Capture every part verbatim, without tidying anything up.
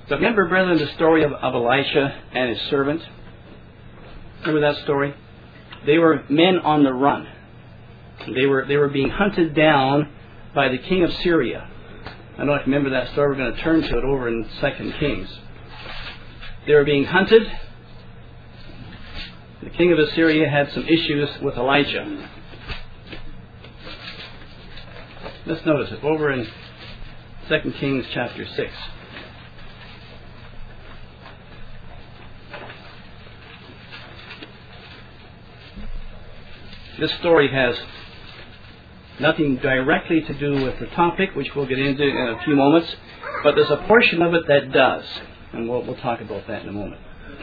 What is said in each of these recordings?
So remember, brethren, the story of, of Elisha and his servant? Remember that story? They were men on the run. They were they were being hunted down by the king of Syria. I don't know if you remember that story. We're going to turn to it over in Second Kings. They were being hunted. The king of Assyria had some issues with Elijah. Let's notice it over in Second Kings chapter six. This story has nothing directly to do with the topic, which we'll get into in a few moments, but there's a portion of it that does, and we'll, we'll talk about that in a moment.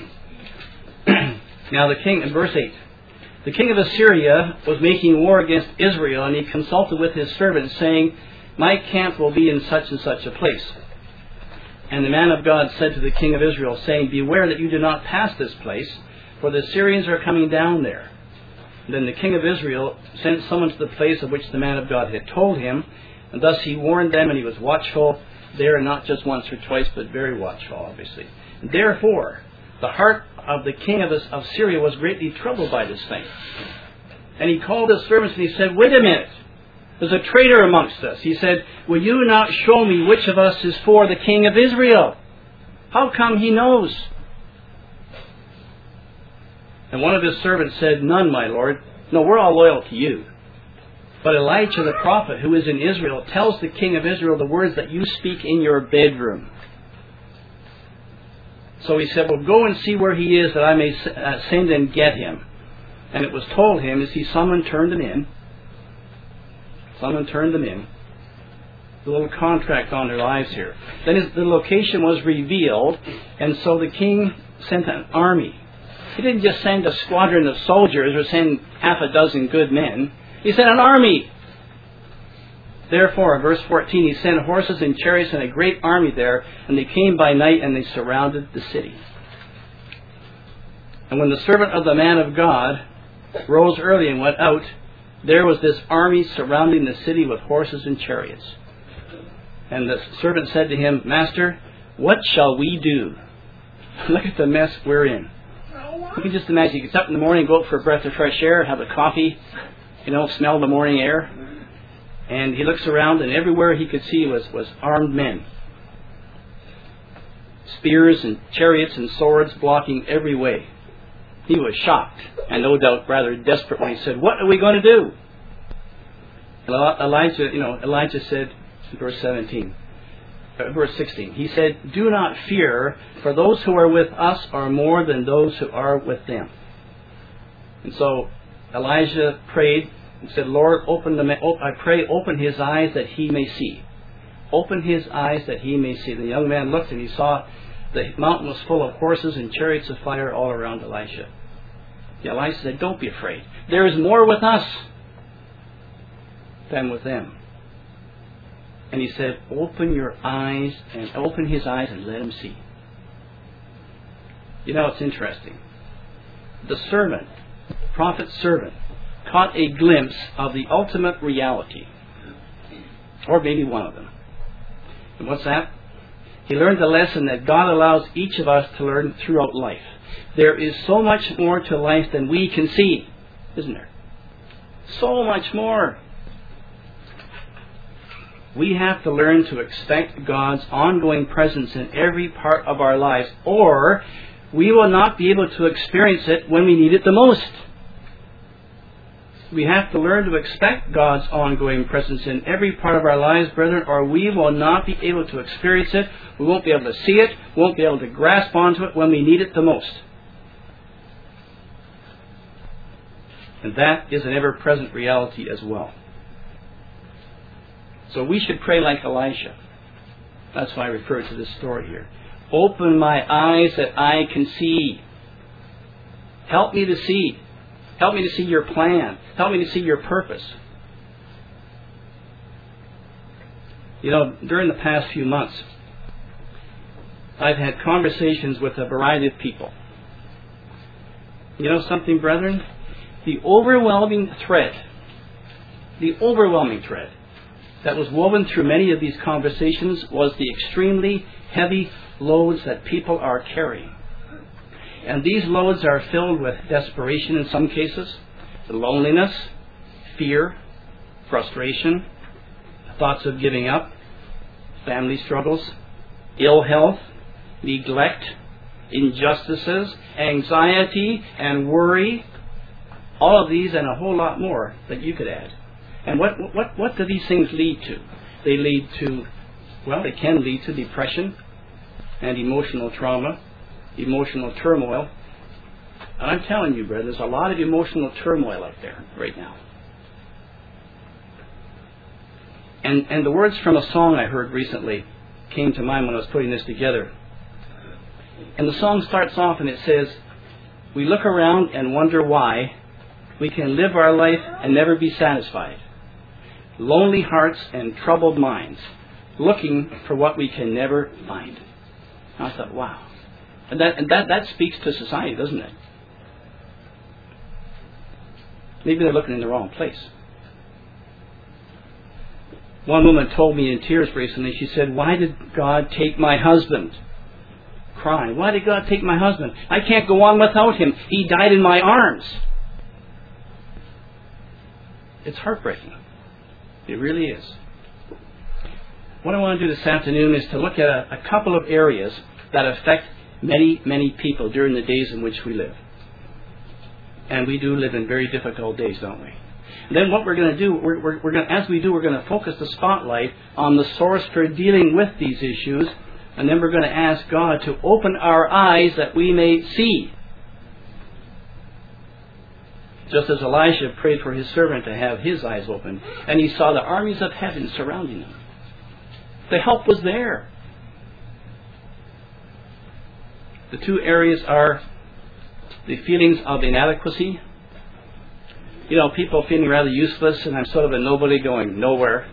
Now the king, in verse eight, the king of Assyria was making war against Israel, and he consulted with his servants, saying, "My camp will be in such and such a place." And the man of God said to the king of Israel, saying, "Beware that you do not pass this place, for the Assyrians are coming down there." Then the king of Israel sent someone to the place of which the man of God had told him, and thus he warned them, and he was watchful there, not just once or twice, but very watchful, obviously. Therefore, the heart of the king of, of Syria was greatly troubled by this thing. And he called his servants, and he said, "Wait a minute. There's a traitor amongst us." He said, "Will you not show me which of us is for the king of Israel? How come he knows?" And one of his servants said, "None, my lord. No, we're all loyal to you. But Elijah the prophet, who is in Israel, tells the king of Israel the words that you speak in your bedroom." So he said, "Well, go and see where he is, that I may send and get him." And it was told him, as he summoned, turned them in. Someone turned them in. The little contract on their lives here. Then his, the location was revealed, and so the king sent an army. He didn't just send a squadron of soldiers or send half a dozen good men. He sent an army. Therefore, in verse fourteen, he sent horses and chariots and a great army there, and they came by night and they surrounded the city. And when the servant of the man of God rose early and went out, there was this army surrounding the city with horses and chariots. And the servant said to him, "Master, what shall we do? Look at the mess we're in." You can just imagine, he gets up in the morning, go out for a breath of fresh air, have a coffee, you know, smell the morning air. And he looks around, and everywhere he could see was, was armed men. Spears and chariots and swords blocking every way. He was shocked, and no doubt rather desperate when he said, "What are we going to do?" Elijah, you know, Elijah said, in verse seventeen, uh, verse sixteen, he said, "Do not fear, for those who are with us are more than those who are with them." And so Elijah prayed and said, "Lord, open the, I pray, open his eyes that he may see. Open his eyes that he may see." The young man looked, and he saw the mountain was full of horses and chariots of fire all around Elisha. Elisha said, "Don't be afraid. There is more with us than with them." And he said, "Open your eyes," and open his eyes and let him see. You know, it's interesting. The servant, prophet's servant, caught a glimpse of the ultimate reality. Or maybe one of them. And what's that? He learned the lesson that God allows each of us to learn throughout life. There is so much more to life than we can see, isn't there? So much more. We have to learn to expect God's ongoing presence in every part of our lives, or we will not be able to experience it when we need it the most. We have to learn to expect God's ongoing presence in every part of our lives, brethren, or we will not be able to experience it. We won't be able to see it, won't be able to grasp onto it when we need it the most. And that is an ever-present reality as well. So we should pray like Elisha. That's why I refer to this story here. Open my eyes that I can see. Help me to see. Help me to see your plan. Help me to see your purpose. You know, during the past few months, I've had conversations with a variety of people. You know something, brethren? The overwhelming threat, the overwhelming threat that was woven through many of these conversations was the extremely heavy loads that people are carrying. And these loads are filled with desperation in some cases, loneliness, fear, frustration, thoughts of giving up, family struggles, ill health, neglect, injustices, anxiety, and worry. All of these and a whole lot more that you could add. And what, what, what do these things lead to? They lead to, well, they can lead to depression and emotional trauma, emotional turmoil. And I'm telling you, brother, there's a lot of emotional turmoil out there right now. And, and the words from a song I heard recently came to mind when I was putting this together. And the song starts off and it says, "We look around and wonder why we can live our life and never be satisfied. Lonely hearts and troubled minds, looking for what we can never find." And I thought, wow. And that and that, that speaks to society, doesn't it? Maybe they're looking in the wrong place. One woman told me in tears recently, she said, "Why did God take my husband?" Crying. "Why did God take my husband? I can't go on without him. He died in my arms." It's heartbreaking. It really is. What I want to do this afternoon is to look at a, a couple of areas that affect many, many people during the days in which we live. And we do live in very difficult days, don't we? And then what we're going to do, we're, we're, we're going to, as we do, we're going to focus the spotlight on the source for dealing with these issues. And then we're going to ask God to open our eyes that we may see. Just as Elijah prayed for his servant to have his eyes opened, and he saw the armies of heaven surrounding him. The help was there. The two areas are the feelings of inadequacy. You know, people feeling rather useless, and I'm sort of a nobody going nowhere.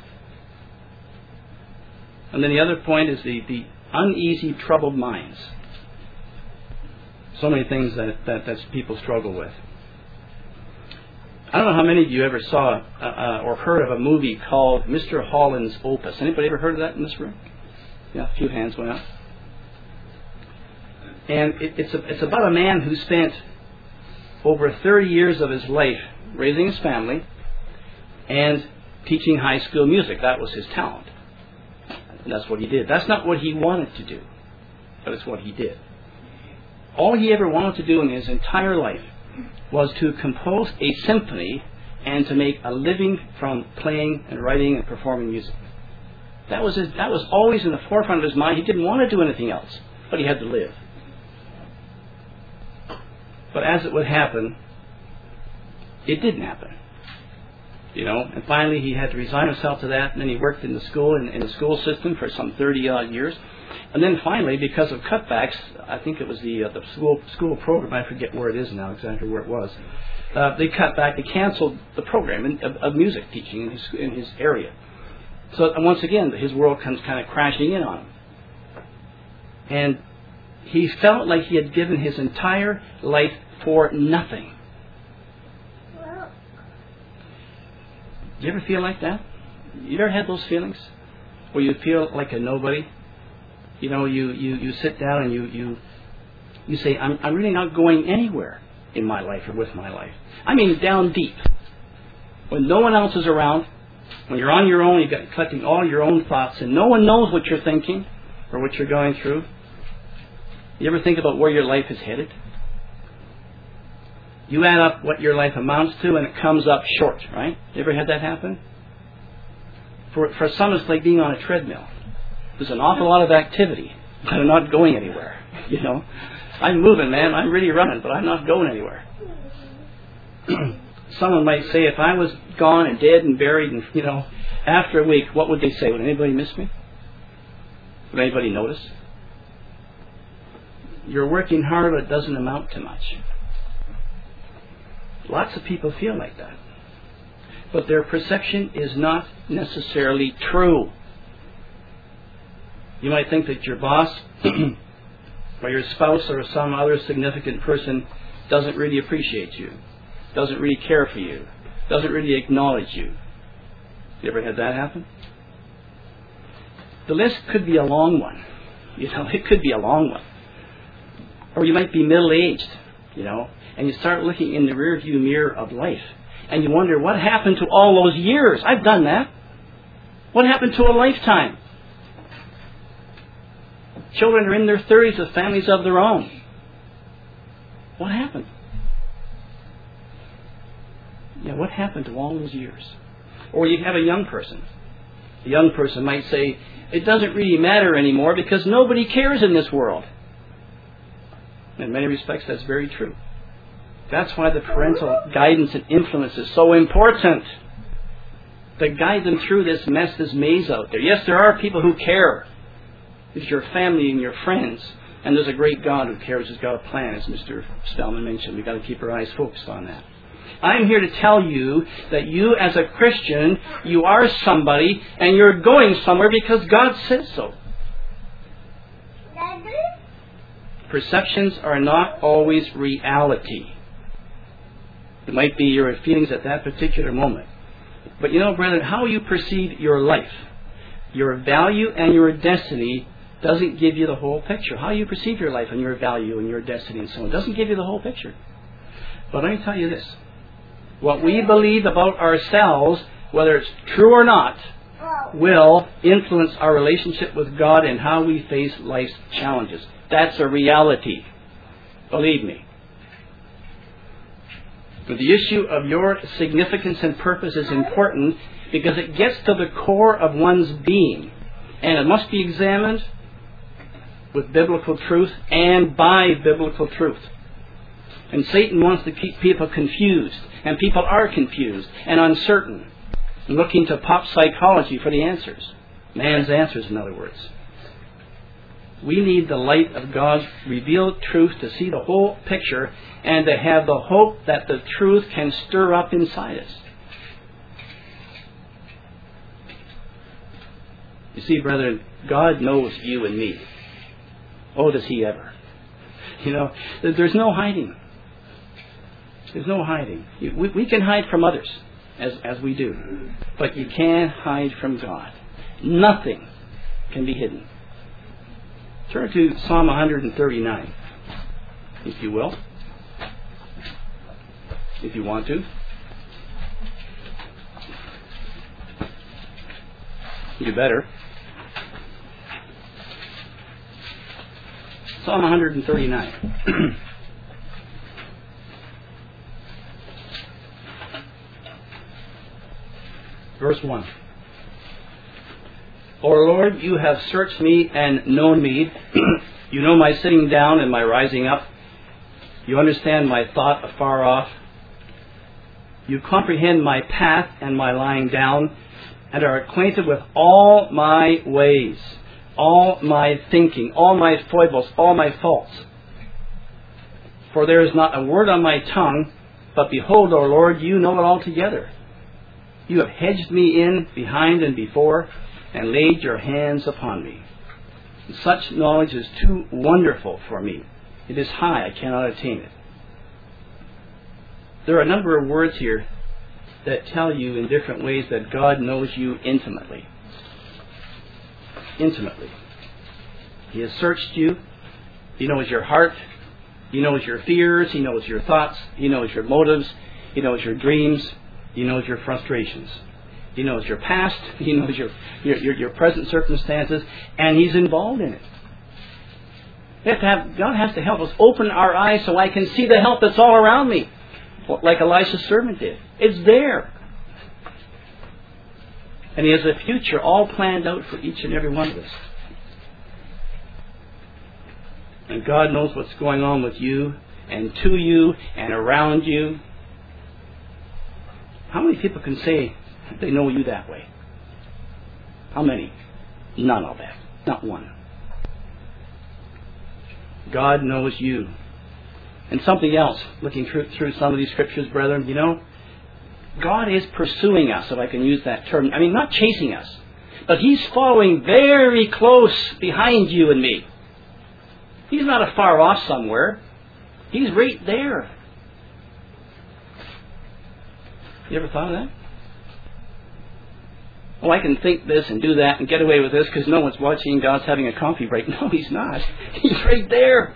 And then the other point is the, the uneasy, troubled minds. So many things that, that, that people struggle with. I don't know how many of you ever saw uh, uh, or heard of a movie called Mister Holland's Opus. Anybody ever heard of that in this room? Yeah, a few hands went up. And it, it's, a, it's about a man who spent over thirty years of his life raising his family and teaching high school music. That was his talent. And that's what he did. That's not what he wanted to do, but it's what he did. All he ever wanted to do in his entire life was to compose a symphony and to make a living from playing and writing and performing music. That was his, that was always in the forefront of his mind. He didn't want to do anything else, but he had to live. But as it would happen, it didn't happen. You know, and finally he had to resign himself to that, and then he worked in the school, in, in the school system for some thirty odd years. And then finally, because of cutbacks, I think it was the uh, the school school program, I forget where it is now, exactly where it was, uh, they cut back, they canceled the program in, of, of music teaching in his, in his area. So and once again, his world comes kind of crashing in on him. And he felt like he had given his entire life for nothing. Do you ever feel like that? You ever had those feelings where you feel like a nobody? You know, you, you, you sit down and you, you, you say, I'm, I'm really not going anywhere in my life or with my life. I mean, down deep. When no one else is around, when you're on your own, you've got collecting all your own thoughts, and no one knows what you're thinking or what you're going through. You ever think about where your life is headed? You add up what your life amounts to, and it comes up short, right? You ever had that happen? For for some, it's like being on a treadmill. There's an awful lot of activity, but I'm not going anywhere. You know, I'm moving, man. I'm really running, but I'm not going anywhere. Someone might say, if I was gone and dead and buried, and you know, after a week, what would they say? Would anybody miss me? Would anybody notice? You're working hard, but it doesn't amount to much. Lots of people feel like that. But their perception is not necessarily true. You might think that your boss or your spouse or some other significant person doesn't really appreciate you, doesn't really care for you, doesn't really acknowledge you. You ever had that happen? The list could be a long one. You know, it could be a long one. Or you might be middle-aged, you know, and you start looking in the rearview mirror of life, and you wonder, what happened to all those years? I've done that. What happened to a lifetime? Children are in their thirties with families of their own. What happened? Yeah, what happened to all those years? Or you have a young person. A young person might say, it doesn't really matter anymore because nobody cares in this world. In many respects, that's very true. That's why the parental guidance and influence is so important. To guide them through this mess, this maze out there. Yes, there are people who care. It's your family and your friends. And there's a great God who cares, who's got a plan, as Mister Spellman mentioned. We've got to keep our eyes focused on that. I'm here to tell you that you as a Christian, you are somebody and you're going somewhere because God says so. Perceptions are not always reality. It might be your feelings at that particular moment. But you know, brethren, how you perceive your life, your value and your destiny doesn't give you the whole picture. How you perceive your life and your value and your destiny and so on doesn't give you the whole picture. But let me tell you this. What we believe about ourselves, whether it's true or not, will influence our relationship with God and how we face life's challenges. That's a reality. Believe me. But the issue of your significance and purpose is important because it gets to the core of one's being. And it must be examined with biblical truth and by biblical truth. And Satan wants to keep people confused. And people are confused and uncertain. And looking to pop psychology for the answers. Man's answers, in other words. We need the light of God's revealed truth to see the whole picture and to have the hope that the truth can stir up inside us. You see, brethren, God knows you and me. Oh, does He ever. You know, there's no hiding. There's no hiding. We, we can hide from others, as, as we do. But you can't hide from God. Nothing can be hidden. Turn to Psalm one thirty-nine, if you will. If you want to. You better. Psalm one thirty-nine. Verse one. O Lord, you have searched me and known me. You know my sitting down and my rising up. You understand my thought afar off. You comprehend my path and my lying down, and are acquainted with all my ways, all my thinking, all my foibles, all my faults. For there is not a word on my tongue, but behold, O Lord, you know it altogether. You have hedged me in behind and before, and laid your hands upon me. Such knowledge is too wonderful for me. It is high, I cannot attain it. There are a number of words here that tell you in different ways that God knows you intimately. Intimately. He has searched you. He knows your heart. He knows your fears. He knows your thoughts. He knows your motives. He knows your dreams. He knows your frustrations. He knows your past. He knows your, your, your, your present circumstances. And He's involved in it. We have to have, God has to help us open our eyes so I can see the help that's all around me. Like Elisha's servant did. It's there. And He has a future all planned out for each and every one of us. And God knows what's going on with you and to you and around you. How many people can say they know you that way? How many? None of that. Not one. God knows you. And something else, looking through, through some of these scriptures, brethren, you know, God is pursuing us, if I can use that term. I mean, not chasing us, but He's following very close behind you and me. He's not afar off somewhere. He's right there. You ever thought of that? Oh, I can think this and do that and get away with this because no one's watching. God's having a coffee break. No, He's not. He's right there.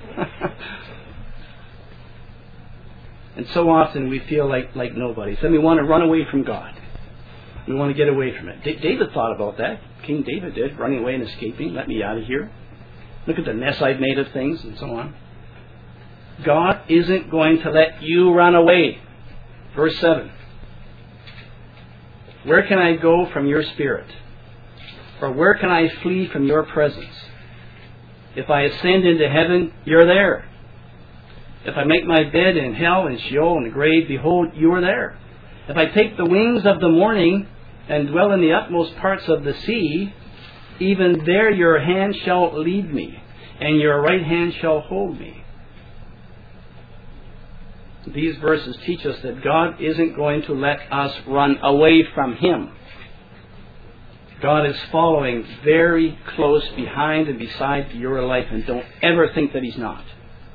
And so often we feel like, like nobodies. And we want to run away from God. We want to get away from it. D- David thought about that. King David did, running away and escaping. Let me out of here. Look at the mess I've made of things and so on. God isn't going to let you run away. Verse seven. Where can I go from your spirit? Or where can I flee from your presence? If I ascend into heaven, you're there. If I make my bed in hell and Sheol and the grave, behold, you are there. If I take the wings of the morning and dwell in the utmost parts of the sea, even there your hand shall lead me, and your right hand shall hold me. These verses teach us that God isn't going to let us run away from Him. God is following very close behind and beside your life, and don't ever think that He's not.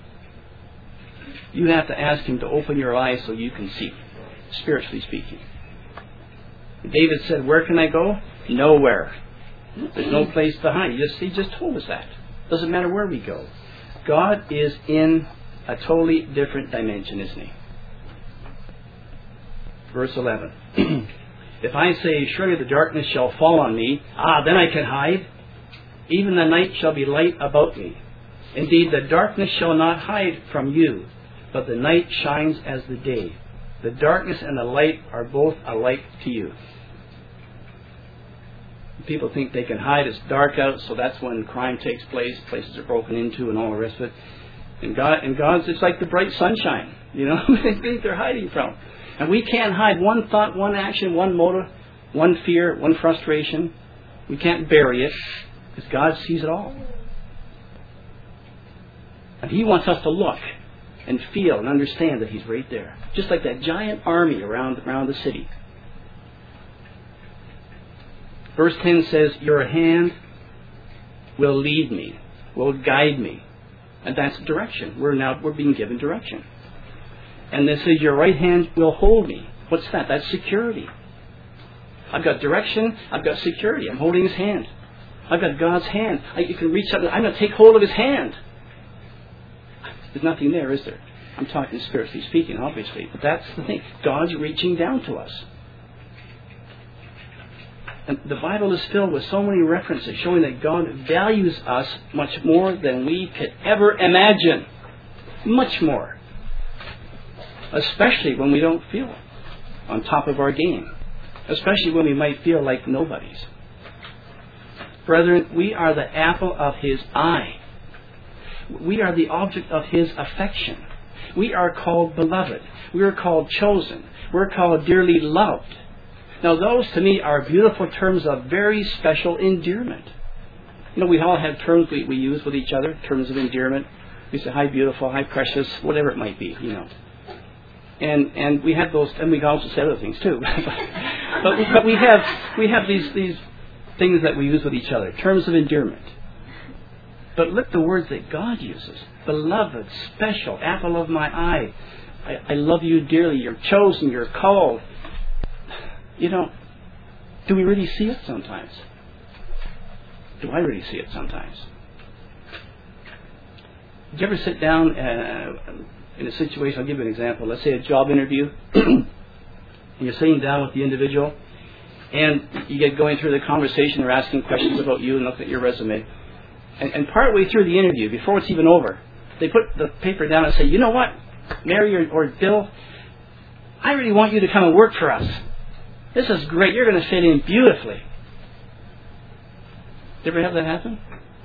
You have to ask Him to open your eyes so you can see, spiritually speaking. David said, where can I go? Nowhere. There's no place to hide. He just, he just told us that. Doesn't matter where we go. God is in a totally different dimension, isn't He? Verse eleven. If I say, surely the darkness shall fall on me, ah, then I can hide. Even the night shall be light about me. Indeed, the darkness shall not hide from you, but the night shines as the day. The darkness and the light are both alike to you. People think they can hide. It's dark out, so that's when crime takes place. Places are broken into and all the rest of it. And God, and God's, it's like the bright sunshine. You know, they think they're hiding from. And we can't hide one thought, one action, one motive, one fear, one frustration. We can't bury it because God sees it all. And He wants us to look and feel and understand that He's right there. Just like that giant army around, around the city. Verse ten says, your hand will lead me, will guide me. And that's direction. We're now we're being given direction. And this says, your right hand will hold me. What's that? That's security. I've got direction. I've got security. I'm holding His hand. I've got God's hand. I, you can reach out. I'm going to take hold of His hand. There's nothing there, is there? I'm talking spiritually speaking, obviously. But that's the thing. God's reaching down to us. And the Bible is filled with so many references showing that God values us much more than we could ever imagine. Much more. Especially when we don't feel on top of our game. Especially when we might feel like nobodies. Brethren, we are the apple of His eye. We are the object of His affection. We are called beloved. We are called chosen. We're called dearly loved. Now those to me are beautiful terms of very special endearment. You know, we all have terms we, we use with each other, terms of endearment. We say, hi beautiful, hi precious, whatever it might be, you know. And and we have those, and we also say other things too. but, but we have we have these, these things that we use with each other, terms of endearment. But look the words that God uses. Beloved, special, apple of my eye. I, I love you dearly. You're chosen. You're called. You know, do we really see it sometimes? Do I really see it sometimes? Did you ever sit down uh, in a situation, I'll give you an example. Let's say a job interview. And you're sitting down with the individual. And you get going through the conversation. They're asking questions about you and looking at your resume. And, and partway through the interview, before it's even over, they put the paper down and say, you know what, Mary or, or Bill, I really want you to come and work for us. This is great. You're going to fit in beautifully. Did you ever have that happen?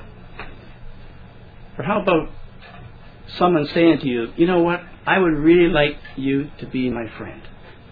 Or how about someone saying to you, you know what, I would really like you to be my friend.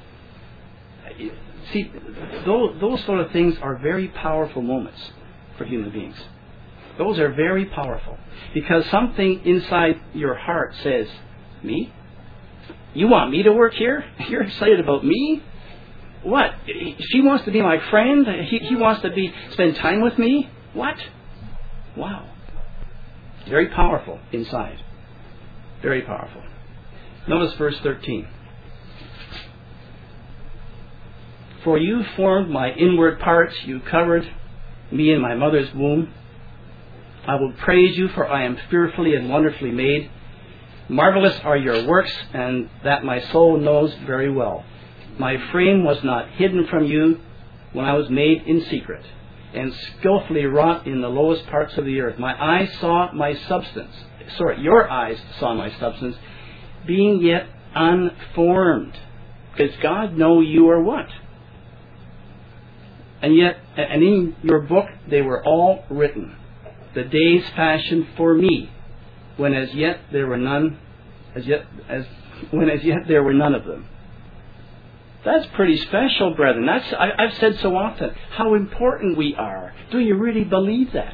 See, those, those sort of things are very powerful moments for human beings. Those are very powerful. Because something inside your heart says, me? You want me to work here? You're excited about me? What? She wants to be my friend? He, he wants to be spend time with me? What? Wow. Very powerful inside. Very powerful. Notice verse thirteen. For you formed my inward parts, you covered me in my mother's womb. I will praise you, for I am fearfully and wonderfully made. Marvelous are your works, and that my soul knows very well. My frame was not hidden from you when I was made in secret, and skillfully wrought in the lowest parts of the earth. My eyes saw my substance. Sorry, your eyes saw my substance, being yet unformed. Does God know you or what? And yet, and in your book they were all written, the days fashioned for me, when as yet there were none, as yet as when as yet there were none of them. That's pretty special, brethren. That's I, I've said so often how important we are. Do you really believe that?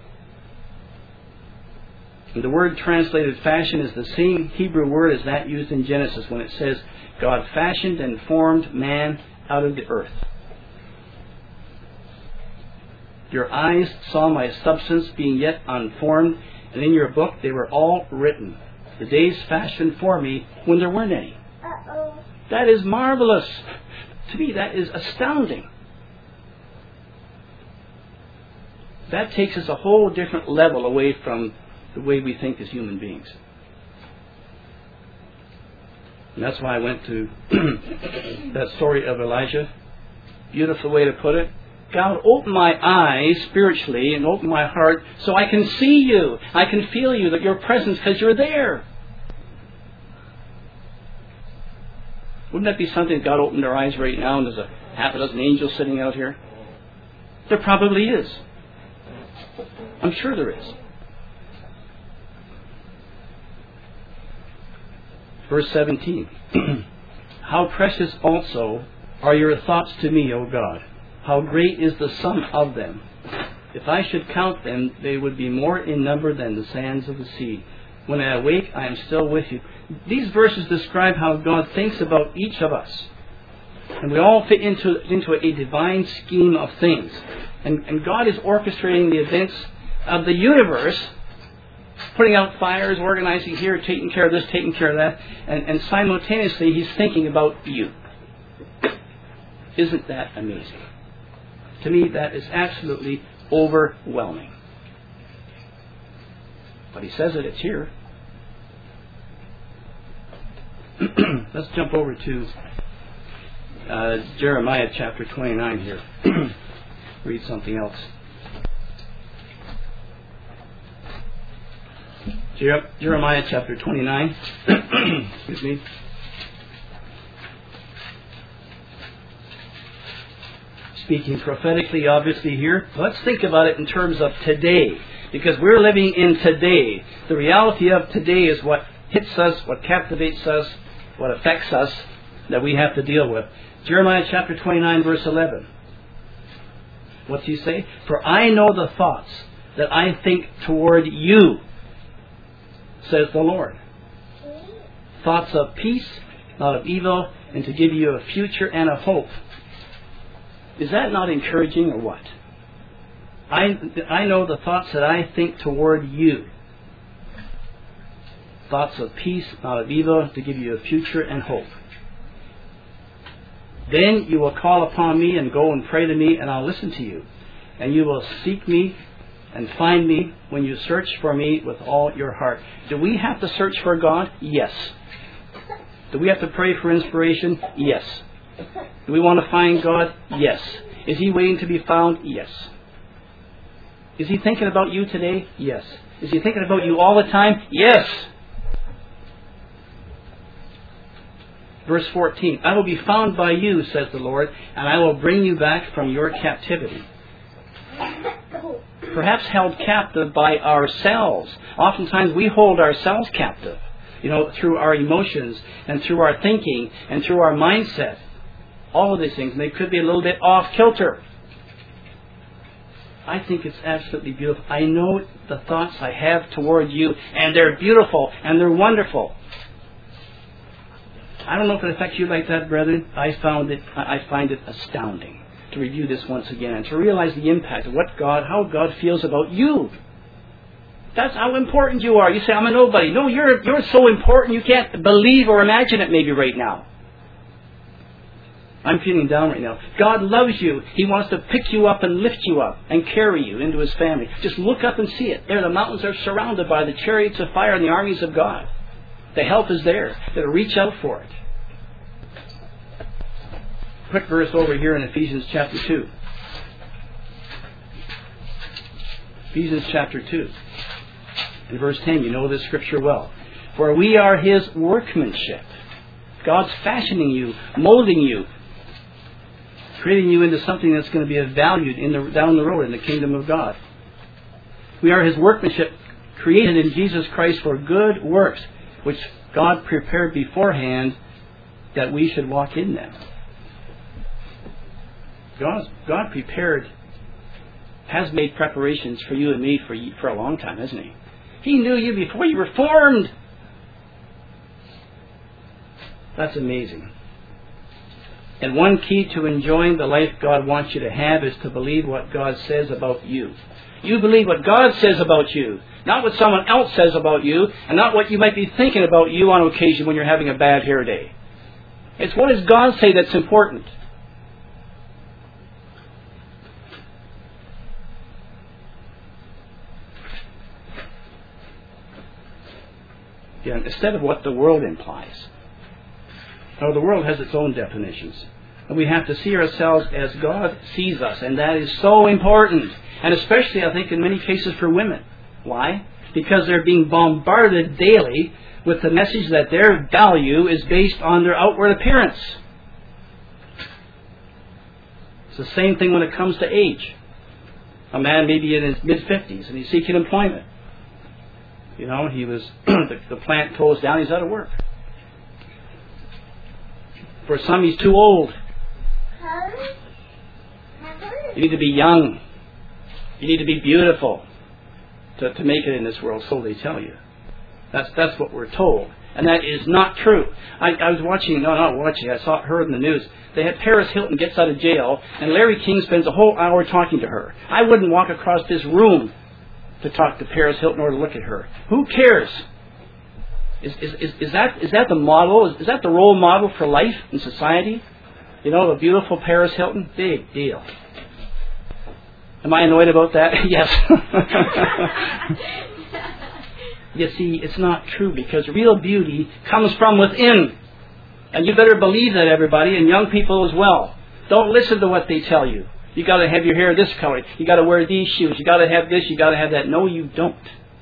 And the word translated fashion is the same Hebrew word as that used in Genesis when it says, God fashioned and formed man out of the earth. Your eyes saw my substance being yet unformed, and in your book they were all written, the days fashioned for me when there weren't any. Uh-oh. That is marvelous. To me, that is astounding. That takes us a whole different level away from the way we think as human beings. And that's why I went to that story of Elijah. Beautiful way to put it. God, open my eyes spiritually and open my heart so I can see you. I can feel you, that your presence, because you're there. Wouldn't that be something if God opened our eyes right now and there's a half a dozen angels sitting out here? There probably is. I'm sure there is. Verse seventeen. How precious also are your thoughts to me, O God. How great is the sum of them. If I should count them, they would be more in number than the sands of the sea. When I awake, I am still with you. These verses describe how God thinks about each of us. And we all fit into, into a divine scheme of things. And, and God is orchestrating the events of the universe, putting out fires, organizing here, taking care of this, taking care of that. And, and simultaneously, He's thinking about you. Isn't that amazing? To me, that is absolutely overwhelming. But He says it, it's here. Let's jump over to uh, Jeremiah chapter twenty-nine here. Read something else. Jer- Jeremiah chapter twenty-nine. Excuse me. Speaking prophetically, obviously, here. Let's think about it in terms of today. Because we're living in today. The reality of today is what hits us, what captivates us, what affects us, that we have to deal with. Jeremiah chapter twenty-nine, verse eleven. What's he say? For I know the thoughts that I think toward you, says the Lord. Thoughts of peace, not of evil, and to give you a future and a hope. Is that not encouraging or what? I, I know the thoughts that I think toward you. Thoughts of peace, not of evil, to give you a future and hope. Then you will call upon me and go and pray to me, and I'll listen to you. And you will seek me and find me when you search for me with all your heart. Do we have to search for God? Yes. Do we have to pray for inspiration? Yes. Do we want to find God? Yes. Is He waiting to be found? Yes. Is He thinking about you today? Yes. Is He thinking about you all the time? Yes. Verse fourteen, I will be found by you, says the Lord, and I will bring you back from your captivity. Perhaps held captive by ourselves. Oftentimes we hold ourselves captive, you know, through our emotions and through our thinking and through our mindset. All of these things, and they could be a little bit off kilter. I think it's absolutely beautiful. I know the thoughts I have toward you, and they're beautiful, and they're wonderful. I don't know if it affects you like that, brethren. I found it. I find it astounding to review this once again and to realize the impact of what God, how God feels about you. That's how important you are. You say, I'm a nobody. No, you're you're so important you can't believe or imagine it maybe right now. I'm feeling down right now. God loves you. He wants to pick you up and lift you up and carry you into His family. Just look up and see it. There, the mountains are surrounded by the chariots of fire and the armies of God. The help is there. You've got to reach out for it. Quick verse over here in Ephesians chapter two. Ephesians chapter two. In verse ten, you know this scripture well. For we are His workmanship. God's fashioning you, molding you, creating you into something that's going to be valued in the, down the road in the kingdom of God. We are His workmanship, created in Jesus Christ for good works, which God prepared beforehand that we should walk in them. God, God prepared, has made preparations for you and me for, for a long time, hasn't He? He knew you before you were formed. That's amazing. And one key to enjoying the life God wants you to have is to believe what God says about you. You believe what God says about you, not what someone else says about you, and not what you might be thinking about you on occasion when you're having a bad hair day. It's what does God say that's important. Yeah, instead of what the world implies. Now, the world has its own definitions. And we have to see ourselves as God sees us. And that is so important. And especially, I think, in many cases for women. Why? Because they're being bombarded daily with the message that their value is based on their outward appearance. It's the same thing when it comes to age. A man may be in his mid-fifties and he's seeking employment. You know, he was the, the plant closed down, he's out of work. For some, he's too old. You need to be young. You need to be beautiful to, to make it in this world, so they tell you. That's that's what we're told. And that is not true. I, I was watching, no, not watching, I saw heard in the news. They had Paris Hilton gets out of jail, and Larry King spends a whole hour talking to her. I wouldn't walk across this room to talk to Paris Hilton or to look at her. Who cares? Is, is, is, is that is that the model? Is, is that the role model for life in society? You know, the beautiful Paris Hilton? Big deal. Am I annoyed about that? Yes. You see, it's not true, because real beauty comes from within. And you better believe that, everybody, and young people as well. Don't listen to what they tell you. You got to have your hair this color. You got to wear these shoes. You got to have this. You got to have that. No, you don't.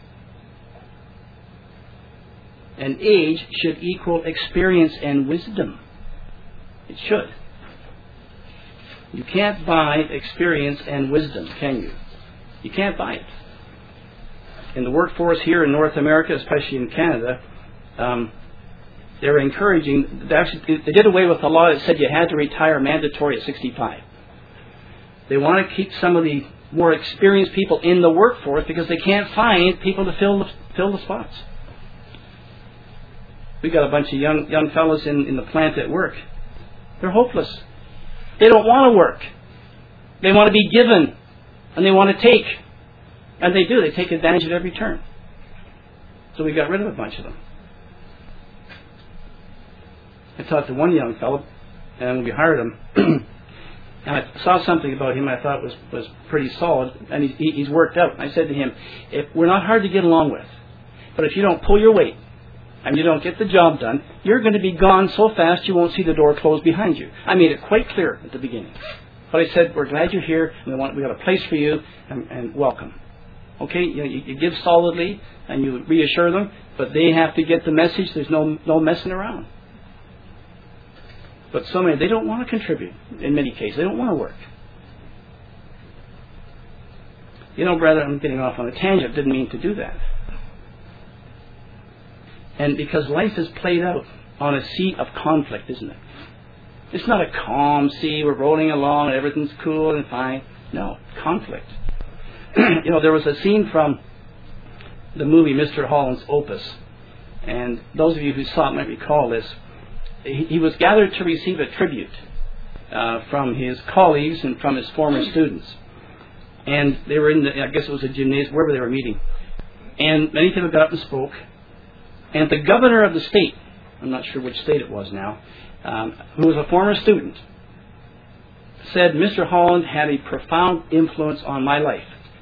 And age should equal experience and wisdom. It should. You can't buy experience and wisdom, can you? You can't buy it. In the workforce here in North America, especially in Canada, um, they're encouraging, they, actually, they did away with the law that said you had to retire mandatory at sixty-five. They want to keep some of the more experienced people in the workforce because they can't find people to fill the, fill the spots. We've got a bunch of young young fellows in, in the plant at work. They're hopeless. They don't want to work. They want to be given, and they want to take. And they do. They take advantage at every turn. So we got rid of a bunch of them. I talked to one young fellow, and we hired him. And I saw something about him I thought was, was pretty solid, and he, he, he's worked out. I said to him, if we're not hard to get along with, but if you don't pull your weight, and you don't get the job done, you're going to be gone so fast you won't see the door close behind you. I made it quite clear at the beginning. But I said, we're glad you're here, and we want we got a place for you, and, and welcome. Okay, you, know, you, you give solidly, and you reassure them, but they have to get the message. There's no no messing around. But so many, they don't want to contribute, in many cases. They don't want to work. You know, brother, I'm getting off on a tangent. Didn't mean to do that. And because life is played out on a sea of conflict, isn't it? It's not a calm sea, we're rolling along and everything's cool and fine. No, conflict. You know, there was a scene from the movie Mister Holland's Opus. And those of you who saw it might recall this. He, he was gathered to receive a tribute uh, from his colleagues and from his former students. And they were in the, I guess it was a gymnasium, wherever they were meeting. And many people got up and spoke. And the governor of the state, I'm not sure which state it was now, um, who was a former student, said Mister Holland had a profound influence on my life.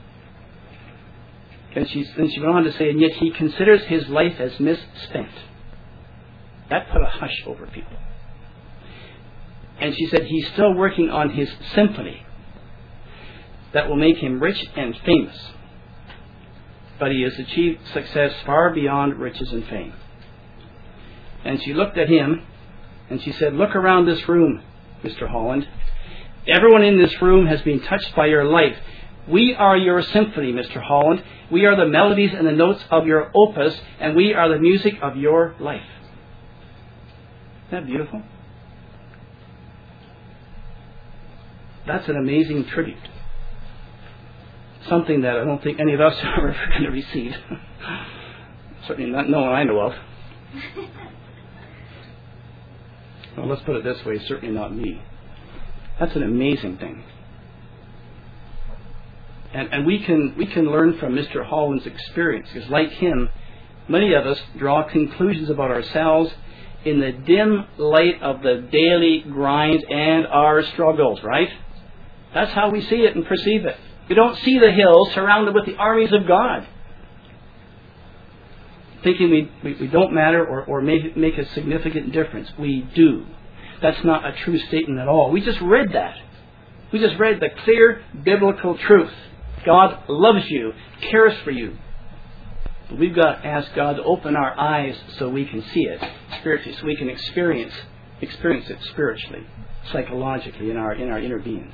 And she, and she went on to say, and yet he considers his life as misspent. That put a hush over people. And she said he's still working on his symphony that will make him rich and famous. But he has achieved success far beyond riches and fame. And she looked at him and she said, look around this room, Mister Holland. Everyone in this room has been touched by your life. We are your symphony, Mister Holland. We are the melodies and the notes of your opus, and we are the music of your life. Isn't that beautiful? That's an amazing tribute. Something that I don't think any of us are ever going to receive. Certainly not no one I know of. Well, let's put it this way, certainly not me. That's an amazing thing. And, and we can we can learn from Mister Holland's experience, because like him, many of us draw conclusions about ourselves in the dim light of the daily grind and our struggles, right? That's how we see it and perceive it. We don't see the hills surrounded with the armies of God, thinking we, we, we don't matter or, or make, make a significant difference. We do. That's not a true statement at all. We just read that. We just read the clear biblical truth. God loves you, cares for you. But we've got to ask God to open our eyes so we can see it spiritually, so we can experience experience it spiritually, psychologically, in our in our inner being.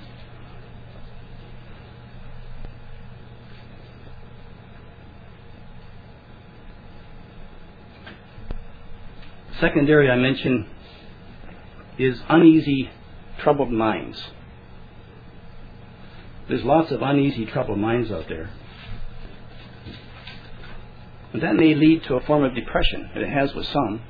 Second area I mention is uneasy, troubled minds. There's lots of uneasy, troubled minds out there. And that may lead to a form of depression, and it has with some.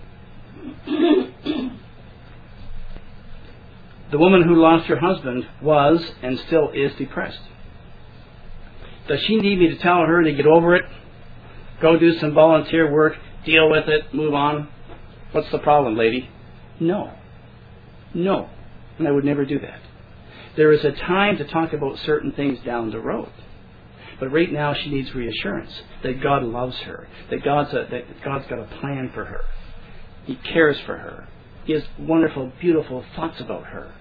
The woman who lost her husband was and still is depressed. Does she need me to tell her to get over it? Go do some volunteer work, deal with it, move on? What's the problem, lady? No. No. And I would never do that. There is a time to talk about certain things down the road. But right now she needs reassurance that God loves her, that God's, a, that God's got a plan for her. He cares for her. He has wonderful, beautiful thoughts about her.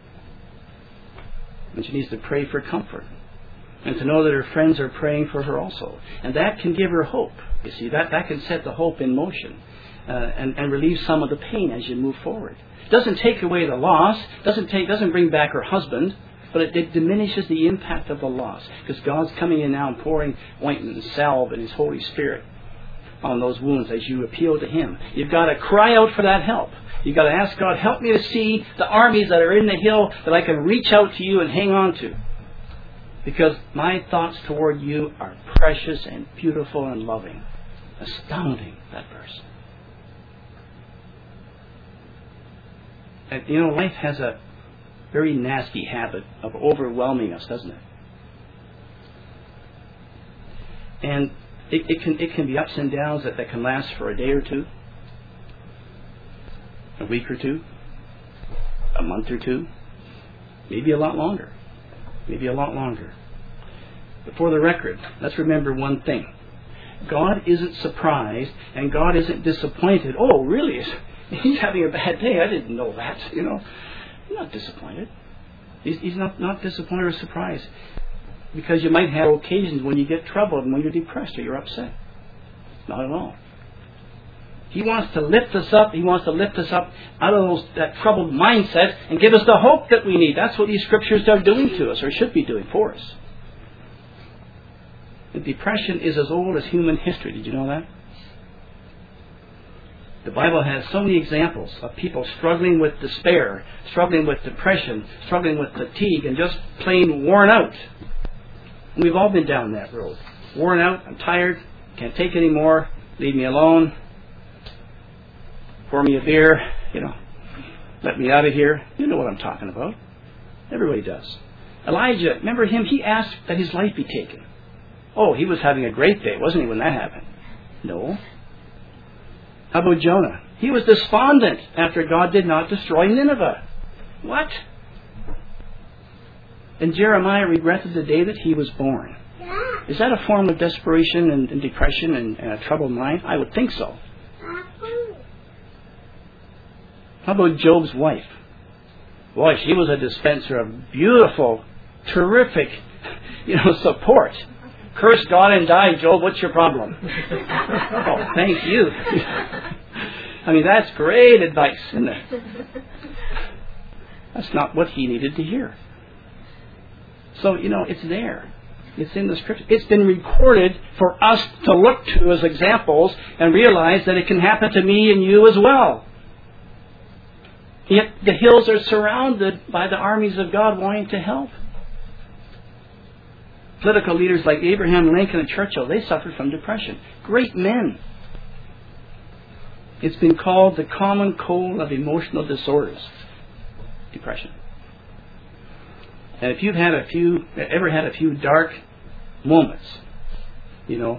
And she needs to pray for comfort. And to know that her friends are praying for her also. And that can give her hope. You see, that, that can set the hope in motion. Uh, and, and relieve some of the pain as you move forward. It doesn't take away the loss, doesn't take, doesn't bring back her husband, but it, it diminishes the impact of the loss, because God's coming in now and pouring ointment and salve and His Holy Spirit on those wounds as you appeal to Him. You've got to cry out for that help. You've got to ask God, help me to see the armies that are in the hill that I can reach out to you and hang on to, because my thoughts toward you are precious and beautiful and loving. Astounding, that verse. And, you know, life has a very nasty habit of overwhelming us, doesn't it? And it, it can it can be ups and downs that, that can last for a day or two, a week or two, a month or two, maybe a lot longer, maybe a lot longer. But for the record, let's remember one thing. God isn't surprised and God isn't disappointed. Oh, really? He's having a bad day. I didn't know that. You know, he's not disappointed. He's, he's not, not disappointed or surprised, because you might have occasions when you get troubled and when you're depressed or you're upset. Not at all. He wants to lift us up. He wants to lift us up out of those, that troubled mindset and give us the hope that we need. That's what these scriptures are doing to us, or should be doing for us. And depression is as old as human history. Did you know that? The Bible has so many examples of people struggling with despair, struggling with depression, struggling with fatigue, and just plain worn out. And we've all been down that road. Worn out, I'm tired, can't take any more, leave me alone, pour me a beer, you know, let me out of here. You know what I'm talking about. Everybody does. Elijah, remember him? He asked that his life be taken. Oh, he was having a great day, wasn't he, when that happened? No. How about Jonah? He was despondent after God did not destroy Nineveh. What? And Jeremiah regretted the day that he was born. Is that a form of desperation and, and depression and, and a troubled mind? I would think so. How about Job's wife? Boy, she was a dispenser of beautiful, terrific, you know, support. Curse God and die, Job. What's your problem? Oh, thank you. I mean, that's great advice, isn't it? That's not what he needed to hear. So, you know, it's there. It's in the Scripture. It's been recorded for us to look to as examples and realize that it can happen to me and you as well. Yet the hills are surrounded by the armies of God wanting to help. Political leaders like Abraham Lincoln and Churchill, they suffered from depression. Great men. It's been called the common cold of emotional disorders. Depression. And if you've had a few, ever had a few dark moments, you know,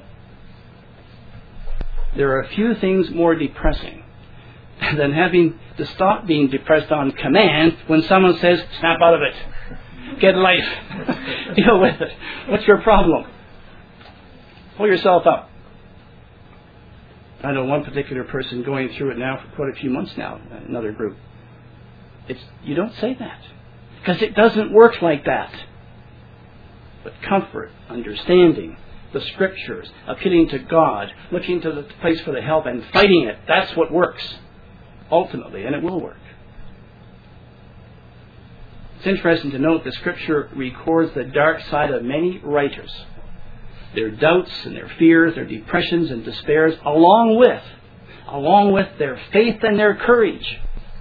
there are a few things more depressing than having to stop being depressed on command when someone says, snap out of it. Get life. Deal with it. What's your problem? Pull yourself up. I know one particular person going through it now for quite a few months now, another group. It's, you don't say that. Because it doesn't work like that. But comfort, understanding, the Scriptures, appealing to God, looking to the place for the help and fighting it, that's what works. Ultimately, and it will work. It's interesting to note that Scripture records the dark side of many writers. Their doubts and their fears, their depressions and despairs, along with, along with their faith and their courage.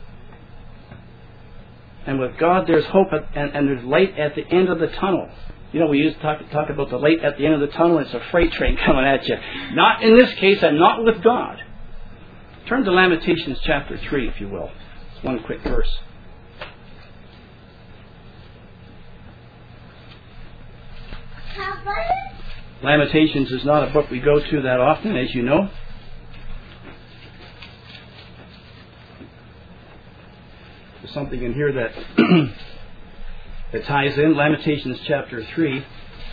And with God, there's hope and, and there's light at the end of the tunnel. You know, we used to talk, talk about the light at the end of the tunnel. It's a freight train coming at you. Not in this case, and not with God. Turn to Lamentations chapter three, if you will. It's one quick verse. Lamentations is not a book we go to that often, as you know. There's something in here that that ties in. Lamentations chapter three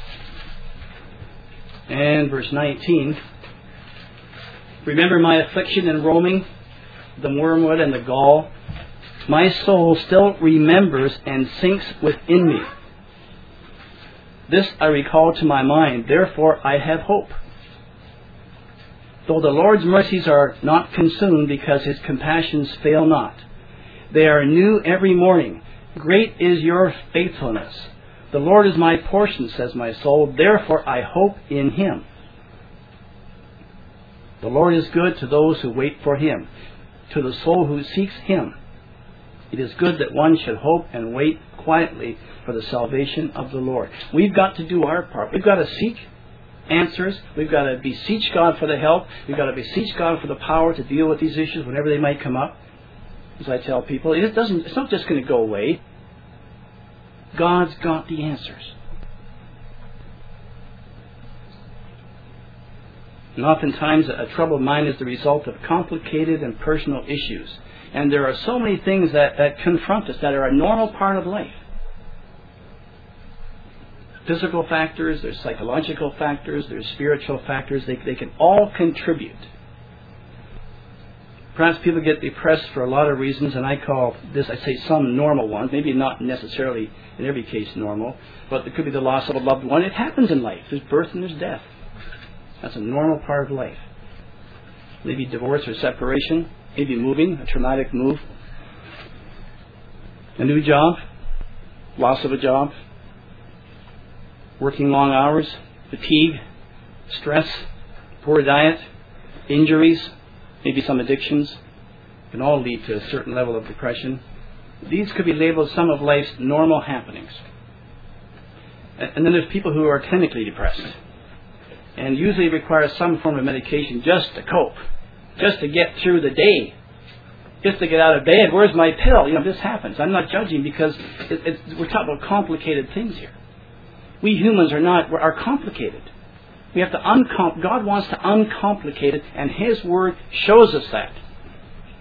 and verse nineteen. Remember my affliction and roaming, the wormwood and the gall. My soul still remembers and sinks within me. This I recall to my mind, therefore I have hope. Though the Lord's mercies are not consumed, because His compassions fail not. They are new every morning. Great is your faithfulness. The Lord is my portion, says my soul, therefore I hope in Him. The Lord is good to those who wait for Him, to the soul who seeks Him. It is good that one should hope and wait quietly for the salvation of the Lord. We've got to do our part. We've got to seek answers. We've got to beseech God for the help. We've got to beseech God for the power to deal with these issues whenever they might come up. As I tell people, it doesn't, it's not just going to go away. God's got the answers. And oftentimes a troubled mind is the result of complicated and personal issues. And there are so many things that, that confront us that are a normal part of life. Physical factors, there's psychological factors, there's spiritual factors. They, they can all contribute. Perhaps people get depressed for a lot of reasons, and I call this, I say some normal ones, maybe not necessarily in every case normal, but it could be the loss of a loved one. It happens in life. There's birth and there's death. That's a normal part of life. Maybe divorce or separation, maybe moving, a traumatic move, a new job, loss of a job, working long hours, fatigue, stress, poor diet, injuries, maybe some addictions, can all lead to a certain level of depression. These could be labeled some of life's normal happenings. And then there's people who are clinically depressed and usually require some form of medication just to cope, just to get through the day, just to get out of bed. Where's my pill? You know, this happens. I'm not judging because it, it, we're talking about complicated things here. We humans are not, are complicated. We have to uncom- God wants to uncomplicate it, and His Word shows us that.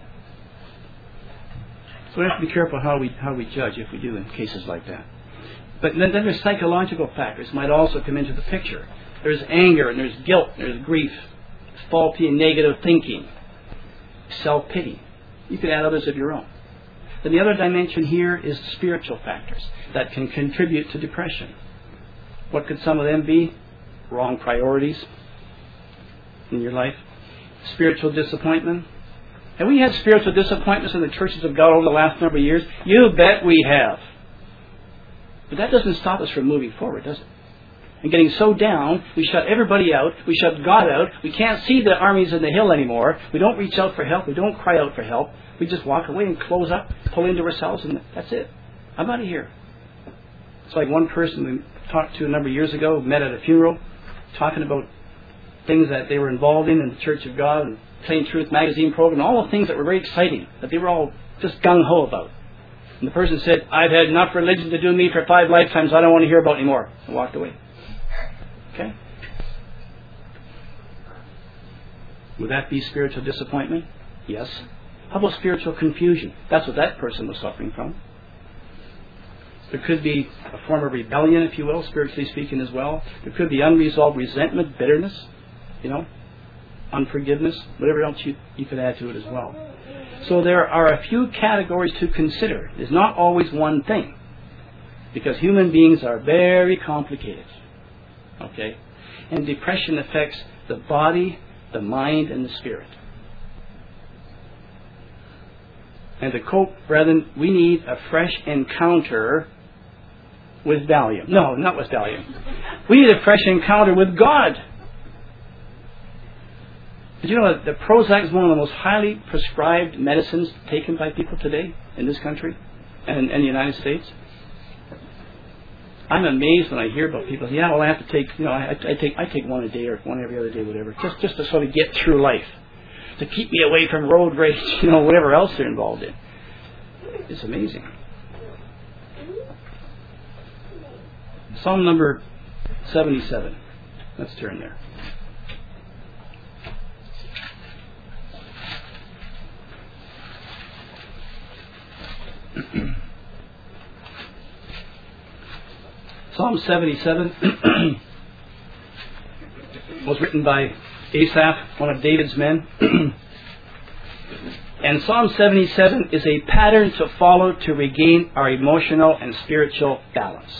So we have to be careful how we how we judge if we do in cases like that. But then there's psychological factors might also come into the picture. There's anger, and there's guilt, and there's grief, faulty and negative thinking, self-pity. You could add others of your own. Then the other dimension here is spiritual factors that can contribute to depression. What could some of them be? Wrong priorities in your life. Spiritual disappointment. Have we had spiritual disappointments in the churches of God over the last number of years? You bet we have. But that doesn't stop us from moving forward, does it? And getting so down, we shut everybody out. We shut God out. We can't see the armies in the hill anymore. We don't reach out for help. We don't cry out for help. We just walk away and close up, pull into ourselves, and that's it. I'm out of here. It's like one person we talked to a number of years ago, met at a funeral, talking about things that they were involved in in the Church of God, and Plain Truth magazine program, all the things that were very exciting, that they were all just gung-ho about. And the person said, I've had enough religion to do me for five lifetimes, I don't want to hear about it anymore. And walked away. Okay? Would that be spiritual disappointment? Yes. How about spiritual confusion? That's what that person was suffering from. There could be a form of rebellion, if you will, spiritually speaking as well. There could be unresolved resentment, bitterness, you know, unforgiveness, whatever else you, you could add to it as well. So there are a few categories to consider. There's not always one thing, because human beings are very complicated. Okay? And depression affects the body, the mind, and the spirit. And to cope, brethren, we need a fresh encounter with Valium. No, not with Valium. We need a fresh encounter with God. Did you know that the Prozac is one of the most highly prescribed medicines taken by people today in this country and in the United States? I'm amazed when I hear about people. Yeah, well, I have to take, you know, I, I take, I take one a day or one every other day, whatever, just just to sort of get through life, to keep me away from road rage, you know, whatever else they're involved in. It's amazing. Psalm number seventy-seven. Let's turn there. Psalm seventy-seven was written by Asaph, one of David's men. And Psalm seventy-seven is a pattern to follow to regain our emotional and spiritual balance.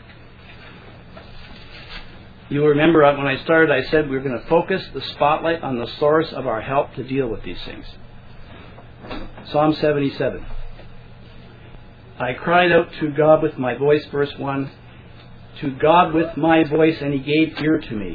You'll remember when I started, I said we were going to focus the spotlight on the source of our help to deal with these things. Psalm seventy-seven. I cried out to God with my voice, verse one, to God with my voice, and He gave ear to me.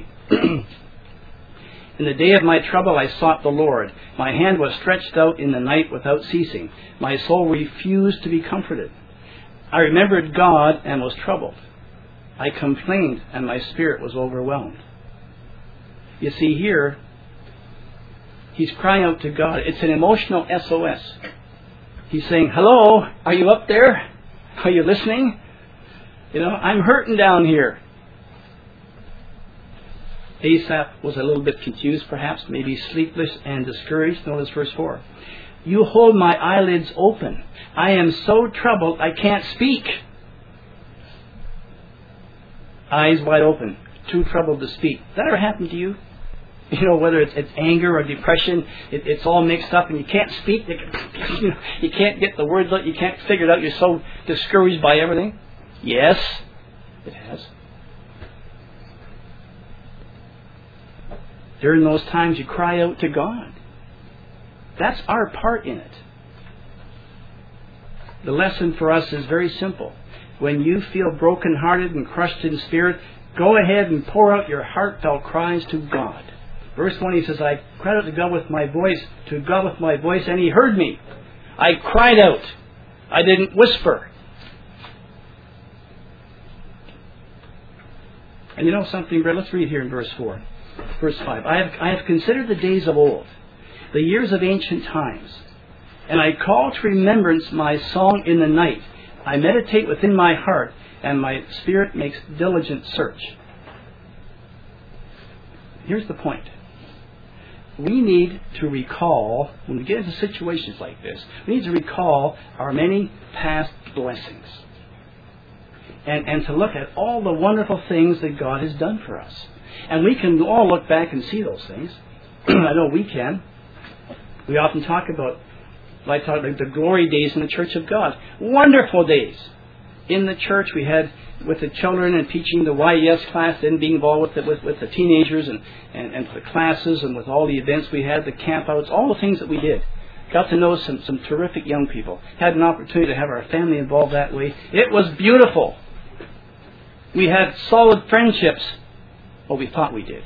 In the day of my trouble I sought the Lord. My hand was stretched out in the night without ceasing. My soul refused to be comforted. I remembered God and was troubled. I complained and my spirit was overwhelmed. You see here, he's crying out to God. It's an emotional S O S. He's saying, hello, are you up there? Are you listening? You know, I'm hurting down here. Asaph was a little bit confused, perhaps, maybe sleepless and discouraged. Notice verse four. You hold my eyelids open. I am so troubled I can't speak. Eyes wide open, too troubled to speak. That ever happened to you? You know, whether it's, it's anger or depression, it, it's all mixed up and you can't speak. You, you, know, you can't get the words out. You can't figure it out. You're so discouraged by everything. Yes, it has. During those times, you cry out to God. That's our part in it. The lesson for us is very simple. When you feel brokenhearted and crushed in spirit, go ahead and pour out your heartfelt cries to God. Verse one, he says, I cried out to God with my voice, to God with my voice, and He heard me. I cried out. I didn't whisper. And you know something, Brett? Let's read here in verse four. Verse five. I have, I have considered the days of old, the years of ancient times, and I call to remembrance my song in the night. I meditate within my heart, and my spirit makes diligent search. Here's the point. We need to recall, when we get into situations like this, we need to recall our many past blessings. and, and to look at all the wonderful things that God has done for us. And we can all look back and see those things. I know we can. We often talk about, like talk about the glory days in the Church of God. Wonderful days. In the church we had with the children and teaching the Y E S class, then being involved with the, with, with the teenagers and, and, and the classes and with all the events we had, the campouts, all the things that we did. Got to know some, some terrific young people. Had an opportunity to have our family involved that way. It was beautiful. We had solid friendships. Well, we thought we did.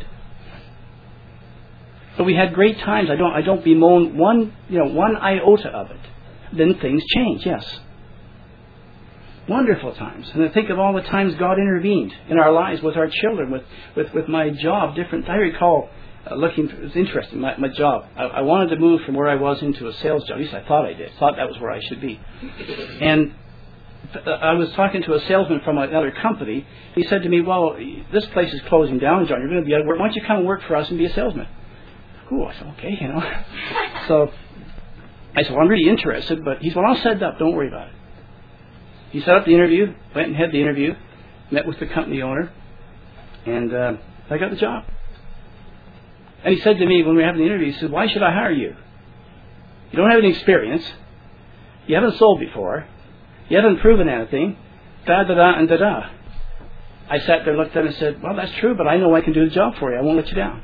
But we had great times. I don't I don't bemoan one you know one iota of it. Then things change, yes. Wonderful times. And I think of all the times God intervened in our lives with our children, with, with, with my job, different. I recall uh, looking, it was interesting, my, my job. I, I wanted to move from where I was into a sales job. At least I thought I did. Thought that was where I should be. And I was talking to a salesman from another company. He said to me, well, this place is closing down, John. You're going to be out of work. Why don't you come and work for us and be a salesman? Ooh, I said, okay, you know. So I said, well, I'm really interested, but he said, well, I'll set it up. Don't worry about it. He set up the interview, went and had the interview, met with the company owner, and uh, I got the job. And he said to me when we were having the interview, he said, why should I hire you? You don't have any experience. You haven't sold before. You haven't proven anything. Da-da-da and da-da. I sat there, looked at him and said, well, that's true, but I know I can do the job for you. I won't let you down.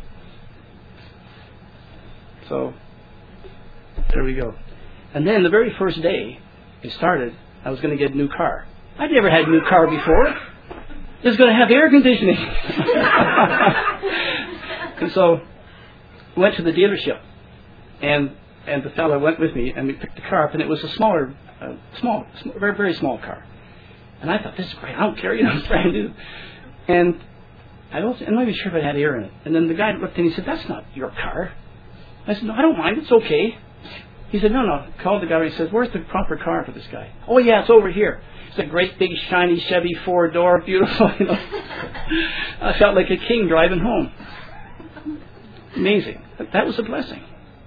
So, there we go. And then the very first day it started, I was going to get a new car. I'd never had a new car before. It was going to have air conditioning. And so, went to the dealership. And and the fellow went with me, and we picked the car up, and it was a smaller, uh, small, very, very small car. And I thought, this is great. I don't care, you know, it's brand new. And I wasn't, I'm not even sure if it had air in it. And then the guy looked at me and he said, that's not your car. I said, no, I don't mind. It's okay. He said, no, no. Called the guy and he says, where's the proper car for this guy? Oh, yeah, it's over here. It's a great big shiny Chevy four-door, beautiful, you know. I felt like a king driving home. Amazing. That was a blessing.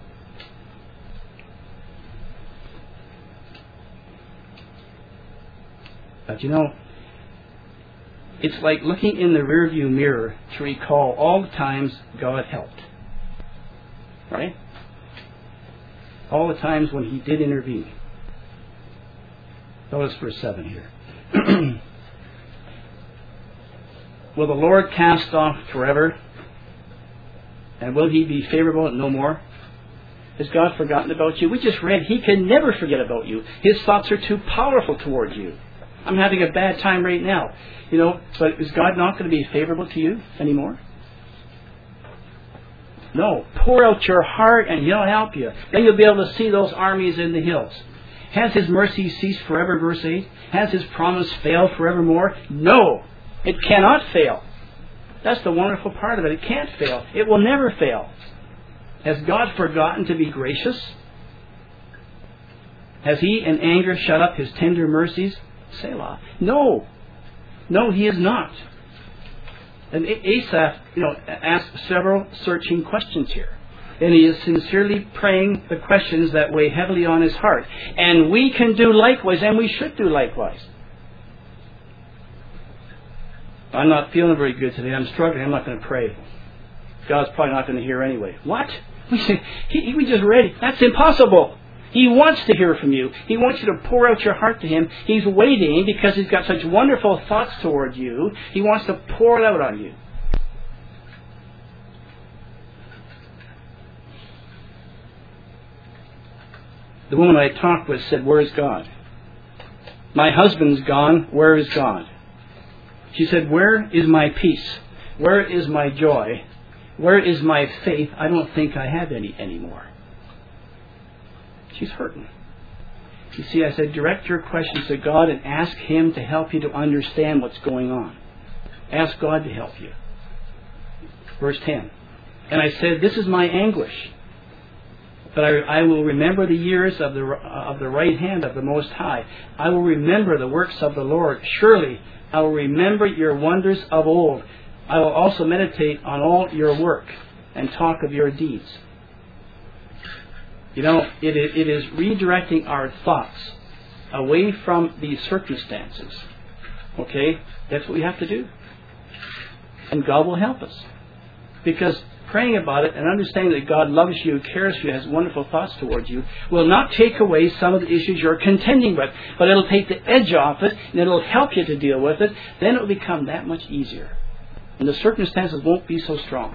But you know, it's like looking in the rearview mirror to recall all the times God helped. Right? All the times when He did intervene. Notice verse seven here. Will the Lord cast off forever? And will He be favorable no more? Has God forgotten about you? We just read He can never forget about you. His thoughts are too powerful towards you. I'm having a bad time right now. You know, but is God not going to be favorable to you anymore? No. Pour out your heart and He'll help you. Then you'll be able to see those armies in the hills. Has His mercy ceased forever, verse eight? Has His promise failed forevermore? No. It cannot fail. That's the wonderful part of it. It can't fail. It will never fail. Has God forgotten to be gracious? Has He in anger shut up His tender mercies? Selah. No. No, He is not. And Asaph, you know, asked several searching questions here. And he is sincerely praying the questions that weigh heavily on his heart. And we can do likewise, and we should do likewise. I'm not feeling very good today. I'm struggling. I'm not going to pray. God's probably not going to hear anyway. What? We, say, he, we just read it. That's impossible. He wants to hear from you. He wants you to pour out your heart to Him. He's waiting because He's got such wonderful thoughts toward you. He wants to pour it out on you. The woman I talked with said, where is God? My husband's gone. Where is God? She said, where is my peace? Where is my joy? Where is my faith? I don't think I have any anymore. She's hurting. You see, I said, direct your questions to God and ask Him to help you to understand what's going on. Ask God to help you. Verse ten. And I said, this is my anguish. But I, I will remember the years of the, of the right hand of the Most High. I will remember the works of the Lord. Surely I will remember your wonders of old. I will also meditate on all your work and talk of your deeds. You know, it, it is redirecting our thoughts away from these circumstances Okay? That's what we have to do. And God will help us. Because praying about it and understanding that God loves you, cares for you, has wonderful thoughts towards you, will not take away some of the issues you're contending with, but it'll take the edge off it, and it'll help you to deal with it. Then it will become that much easier. And the circumstances won't be so strong.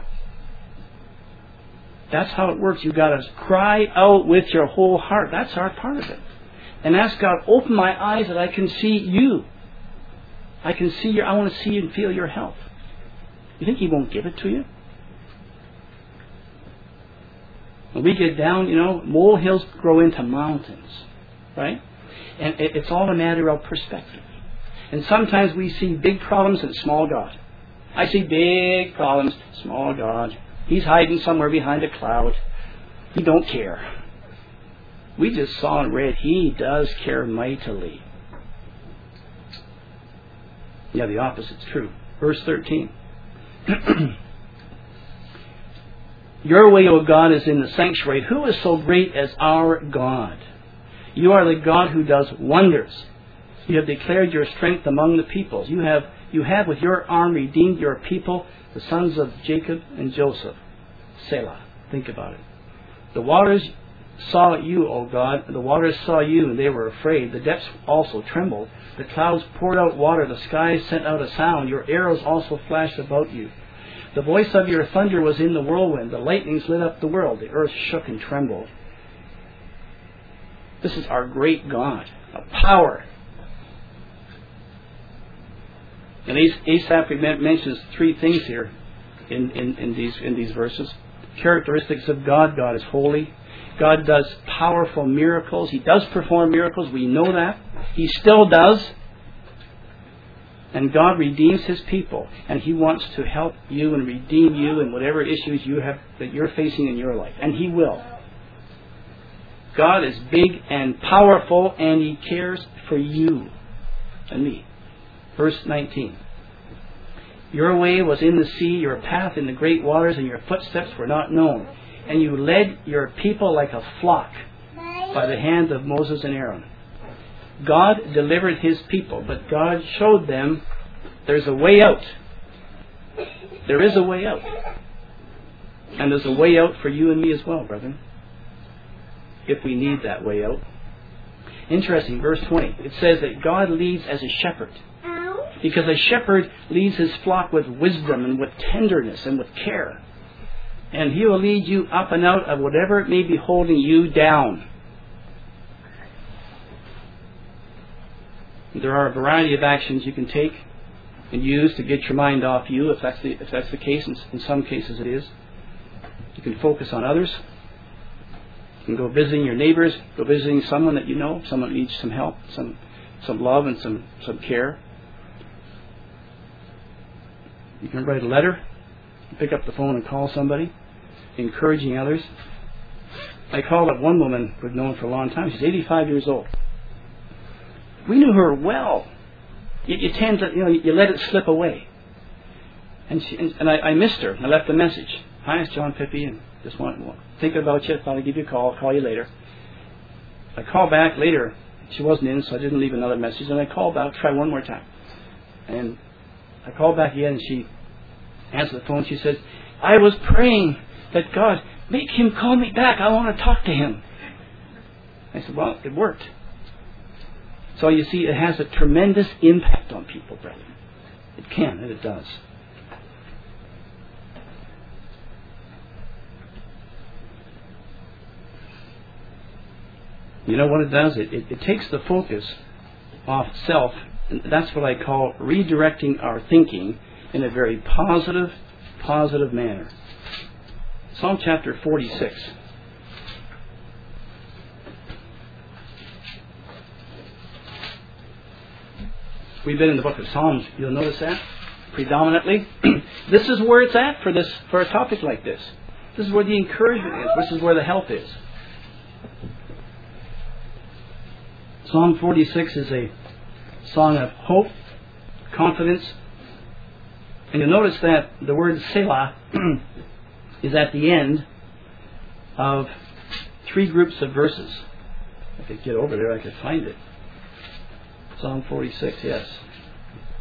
That's how it works. You've got to cry out with your whole heart. That's our part of it. And ask God, open my eyes that I can see you. I can see your, I want to see and feel your help. You think He won't give it to you? When we get down, you know, molehills grow into mountains, right? And it's all a matter of perspective. And sometimes we see big problems and small God. I see big problems, small God. He's hiding somewhere behind a cloud. He don't care. We just saw and read, He does care mightily. Yeah, the opposite's true. Verse thirteen. Your way, O God, is in the sanctuary. Who is so great as our God? You are the God who does wonders. You have declared your strength among the peoples. You have, you have with your arm redeemed your people, the sons of Jacob and Joseph. Selah. Think about it. The waters saw you, O God. The waters saw you, and they were afraid. The depths also trembled. The clouds poured out water. The skies sent out a sound. Your arrows also flashed about you. The voice of your thunder was in the whirlwind. The lightnings lit up the world. The earth shook and trembled. This is our great God, a power. And Asaph mentions three things here in, in, in, these, in these verses. Characteristics of God. God is holy. God does powerful miracles. He does perform miracles. We know that. He still does. And God redeems His people. And He wants to help you and redeem you in whatever issues you have that you're facing in your life. And He will. God is big and powerful, and He cares for you and me. Verse nineteen. Your way was in the sea, your path in the great waters, and your footsteps were not known. And you led your people like a flock by the hand of Moses and Aaron. God delivered His people, but God showed them there's a way out. There is a way out. And there's a way out for you and me as well, brethren, if we need that way out. Interesting, verse twenty. It says that God leads as a shepherd. Because a shepherd leads his flock with wisdom and with tenderness and with care. And He will lead you up and out of whatever it may be holding you down. There are a variety of actions you can take and use to get your mind off you, if that's the, if that's the case. In, in some cases it is. You can focus on others. You can go visiting your neighbors, go visiting someone that you know, someone needs some help, some some love and some, some care. You can write a letter, pick up the phone and call somebody, encouraging others. I called up one woman we've known for a long time. She's eighty-five years old. We knew her well. You, you tend to, you know, you let it slip away. And she, and, and I, I missed her. I left a message. Hi, it's John Pippi, and just want to think about you. Thought I'd give you a call. I'll call you later. I called back later. She wasn't in, so I didn't leave another message. And I called back, try one more time. And I called back again, and she answered the phone. She said, I was praying that God, make him call me back. I want to talk to him. I said, well, it worked. So you see, it has a tremendous impact on people, brethren. It can, and it does. You know what it does? It, it, it takes the focus off self, and that's what I call redirecting our thinking in a very positive, positive manner. Psalm chapter forty-six. We've been in the book of Psalms. You'll notice that predominantly. This is where it's at for this for a topic like this. This is where the encouragement is. This is where the help is. Psalm forty-six is a song of hope, confidence. And you'll notice that the word Selah is at the end of three groups of verses. If I could get over there, I could find it. Psalm forty-six, yes.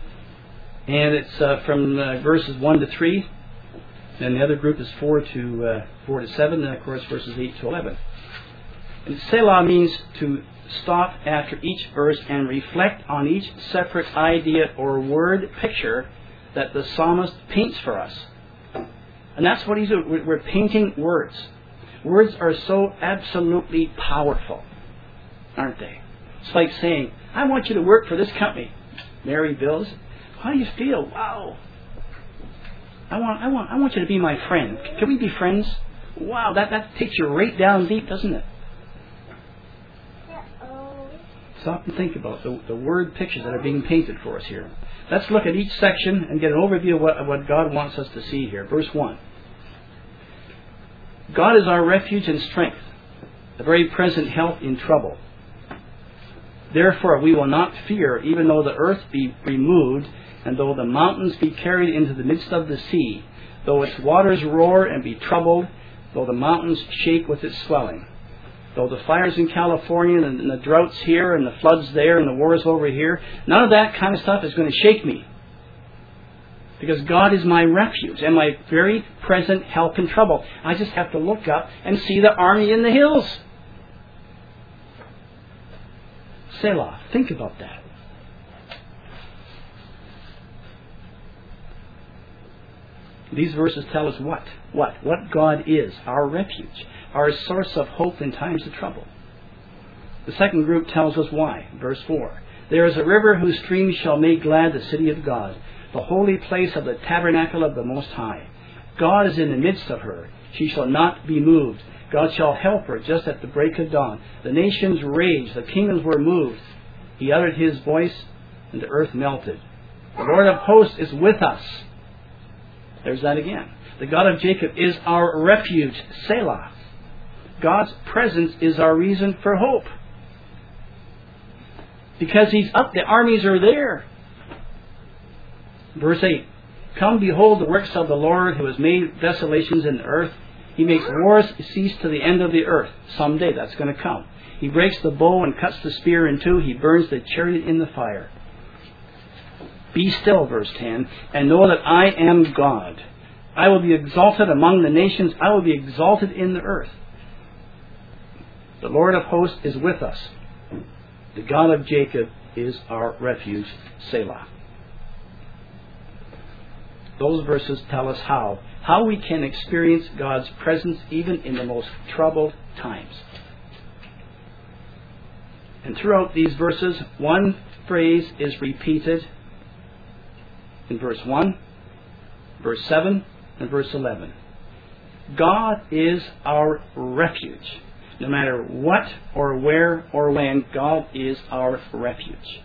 And it's uh, from uh, verses one to three. And the other group is four to uh, four to seven. And, of course, verses eight to eleven. And Selah means to stop after each verse and reflect on each separate idea or word picture that the psalmist paints for us. And that's what he's doing. We're painting words. Words are so absolutely powerful, aren't they? It's like saying, I want you to work for this company. Mary Bills, how do you feel? Wow. I want I want I want you to be my friend. Can we be friends? Wow, that, that takes you right down deep, doesn't it? Stop and think about the, the word pictures that are being painted for us here. Let's look at each section and get an overview of what, of what God wants us to see here. Verse one. God is our refuge and strength, a very present help in trouble. Therefore we will not fear, even though the earth be removed, and though the mountains be carried into the midst of the sea, though its waters roar and be troubled, though the mountains shake with its swelling. Though the fires in California and the droughts here and the floods there and the wars over here, none of that kind of stuff is going to shake me. Because God is my refuge and my very present help in trouble. I just have to look up and see the army in the hills. Selah. Think about that. These verses tell us what? What? What God is, our refuge, our source of hope in times of trouble. The second group tells us why. Verse four. There is a river whose streams shall make glad the city of God, the holy place of the tabernacle of the Most High. God is in the midst of her. She shall not be moved. God shall help her just at the break of dawn. The nations raged. The kingdoms were moved. He uttered his voice, and the earth melted. The Lord of hosts is with us. There's that again. The God of Jacob is our refuge, Selah. God's presence is our reason for hope. Because He's up, the armies are there. Verse eight. Come, behold the works of the Lord, who has made desolations in the earth. He makes wars cease to the end of the earth. Someday that's going to come. He breaks the bow and cuts the spear in two. He burns the chariot in the fire. Be still, verse ten, and know that I am God. I will be exalted among the nations. I will be exalted in the earth. The Lord of hosts is with us. The God of Jacob is our refuge, Selah. Those verses tell us how. How we can experience God's presence even in the most troubled times. And throughout these verses, one phrase is repeated in verse one, verse seven, and verse eleven. God is our refuge. No matter what or where or when, God is our refuge.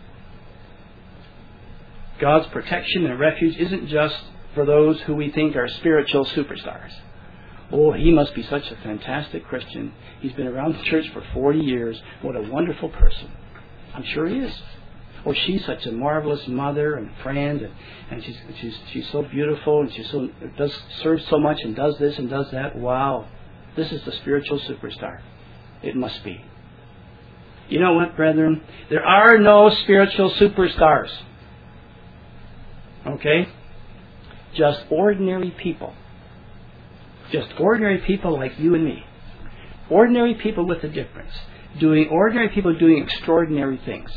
God's protection and refuge isn't just for those who we think are spiritual superstars. Oh, he must be such a fantastic Christian. He's been around the church for forty years. What a wonderful person. I'm sure he is. Or she's such a marvelous mother and friend, and, and she's, she's she's so beautiful, and she so does serves so much and does this and does that. Wow, this is the spiritual superstar. It must be. You know what, brethren? There are no spiritual superstars. Okay? Just ordinary people. Just ordinary people like you and me. Ordinary people with a difference. Doing ordinary people doing extraordinary things.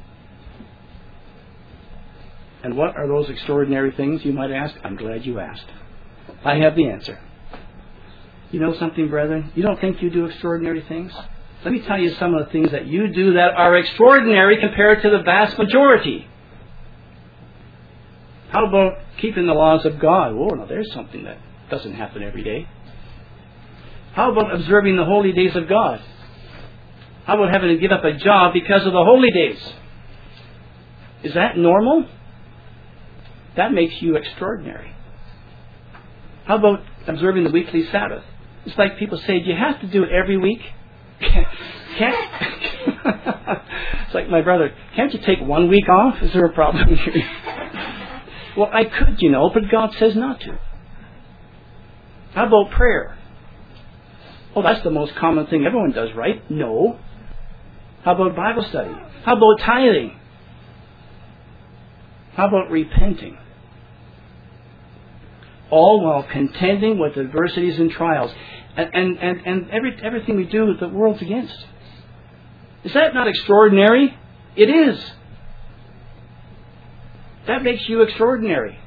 And what are those extraordinary things, you might ask? I'm glad you asked. I have the answer. You know something, brethren? You don't think you do extraordinary things? Let me tell you some of the things that you do that are extraordinary compared to the vast majority. How about keeping the laws of God? Oh, now there's something that doesn't happen every day. How about observing the holy days of God? How about having to give up a job because of the holy days? Is that normal? That makes you extraordinary. How about observing the weekly Sabbath? It's like people say, do you have to do it every week? Can't. It's like my brother, can't you take one week off? Is there a problem here? Well, I could, you know, but God says not to. How about prayer? Oh, that's the most common thing everyone does, right? No. How about Bible study? How about tithing? How about repenting? all while contending with adversities and trials. And, and, and, and every, everything we do, the world's against. Is that not extraordinary? It is. That makes you extraordinary.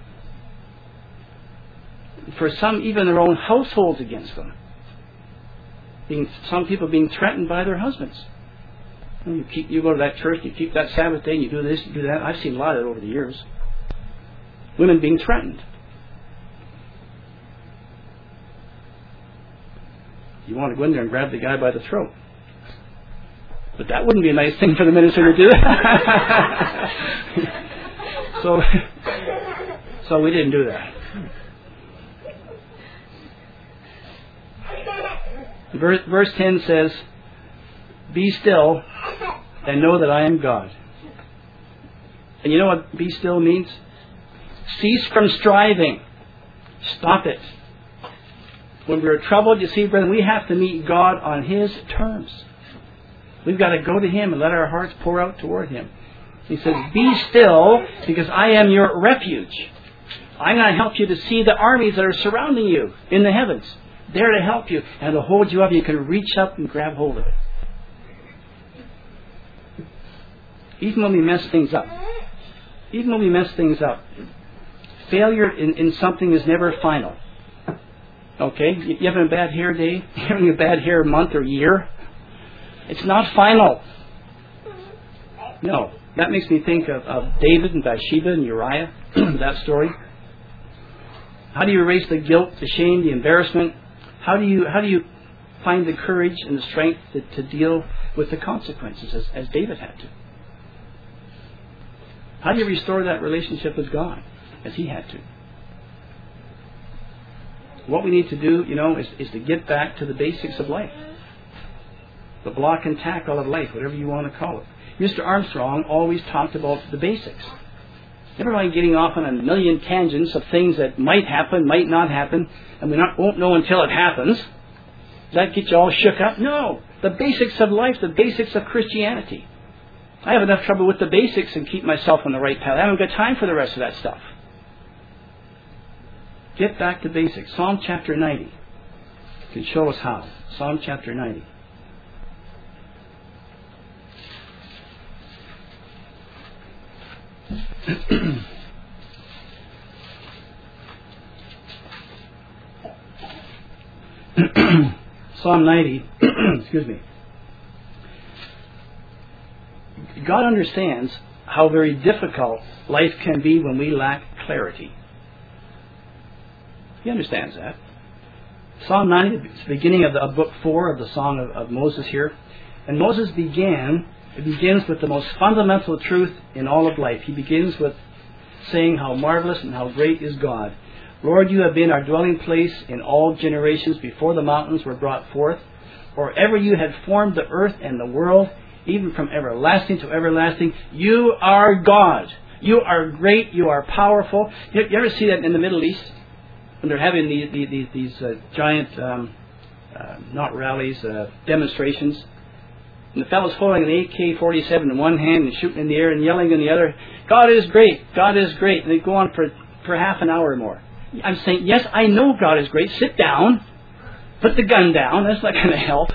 For some, even their own households against them. Being, some people being threatened by their husbands. And you keep, you go to that church, you keep that Sabbath day, and you do this, you do that. I've seen a lot of it over the years. Women being threatened. You want to go in there and grab the guy by the throat. But that wouldn't be a nice thing for the minister to do. so, so we didn't do that. Verse, verse ten says, "Be still and know that I am God." And you know what be still means? Cease from striving. Stop it. When we're troubled, you see, brethren, we have to meet God on His terms. We've got to go to Him and let our hearts pour out toward Him. He says, "Be still, because I am your refuge." I'm going to help you to see the armies that are surrounding you in the heavens. There to help you and to hold you up. You can reach up and grab hold of it. Even when we mess things up. Even when we mess things up. Failure in, in something is never final. Okay? You having a bad hair day? You having a bad hair month or year? It's not final. No. That makes me think of, of David and Bathsheba and Uriah. That story. How do you erase the guilt, the shame, the embarrassment? How do you how do you find the courage and the strength to, to deal with the consequences as, as David had to? How do you restore that relationship with God as he had to? What we need to do, you know, is, is to get back to the basics of life. The block and tackle of life, whatever you want to call it. Mister Armstrong always talked about the basics. Never mind getting off on a million tangents of things that might happen, might not happen, and we not, won't know until it happens. Does that get you all shook up? No. The basics of life, the basics of Christianity. I have enough trouble with the basics and keep myself on the right path. I haven't got time for the rest of that stuff. Get back to basics. Psalm chapter ninety can show us how. Psalm chapter ninety. Psalm ninety, excuse me. God understands how very difficult life can be when we lack clarity. He understands that. Psalm ninety is the beginning of, the, of book four of the Song of, of Moses here. And Moses began, it begins with the most fundamental truth in all of life. He begins with saying how marvelous and how great is God. Lord, you have been our dwelling place in all generations before the mountains were brought forth, or ever you had formed the earth and the world, even from everlasting to everlasting. You are God. You are great. You are powerful. You, you ever see that in the Middle East? When they're having these, these, these uh, giant, um, uh, not rallies, uh, demonstrations. And the fellow's holding an A K forty-seven in one hand and shooting in the air and yelling in the other, God is great, God is great. And they go on for, for half an hour or more. I'm saying, yes, I know God is great. Sit down. Put the gun down. That's not going to help.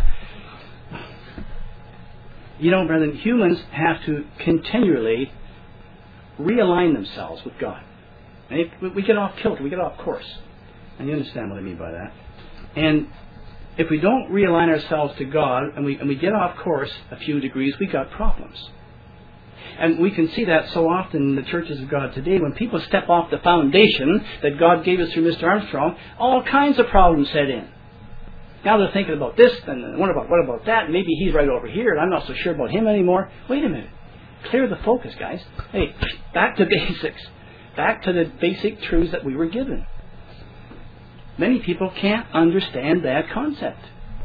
You know, brethren, humans have to continually realign themselves with God. And if we get off kilter, we get off course. And you understand what I mean by that. And if we don't realign ourselves to God and we, and we get off course a few degrees, we got problems. And we can see that so often in the churches of God today. When people step off the foundation that God gave us through Mister Armstrong, all kinds of problems set in. Now they're thinking about this, and what about what about that? Maybe he's right over here, and I'm not so sure about him anymore. Wait a minute. Clear the focus, guys. Hey, back to basics. Back to the basic truths that we were given. Many people can't understand that concept.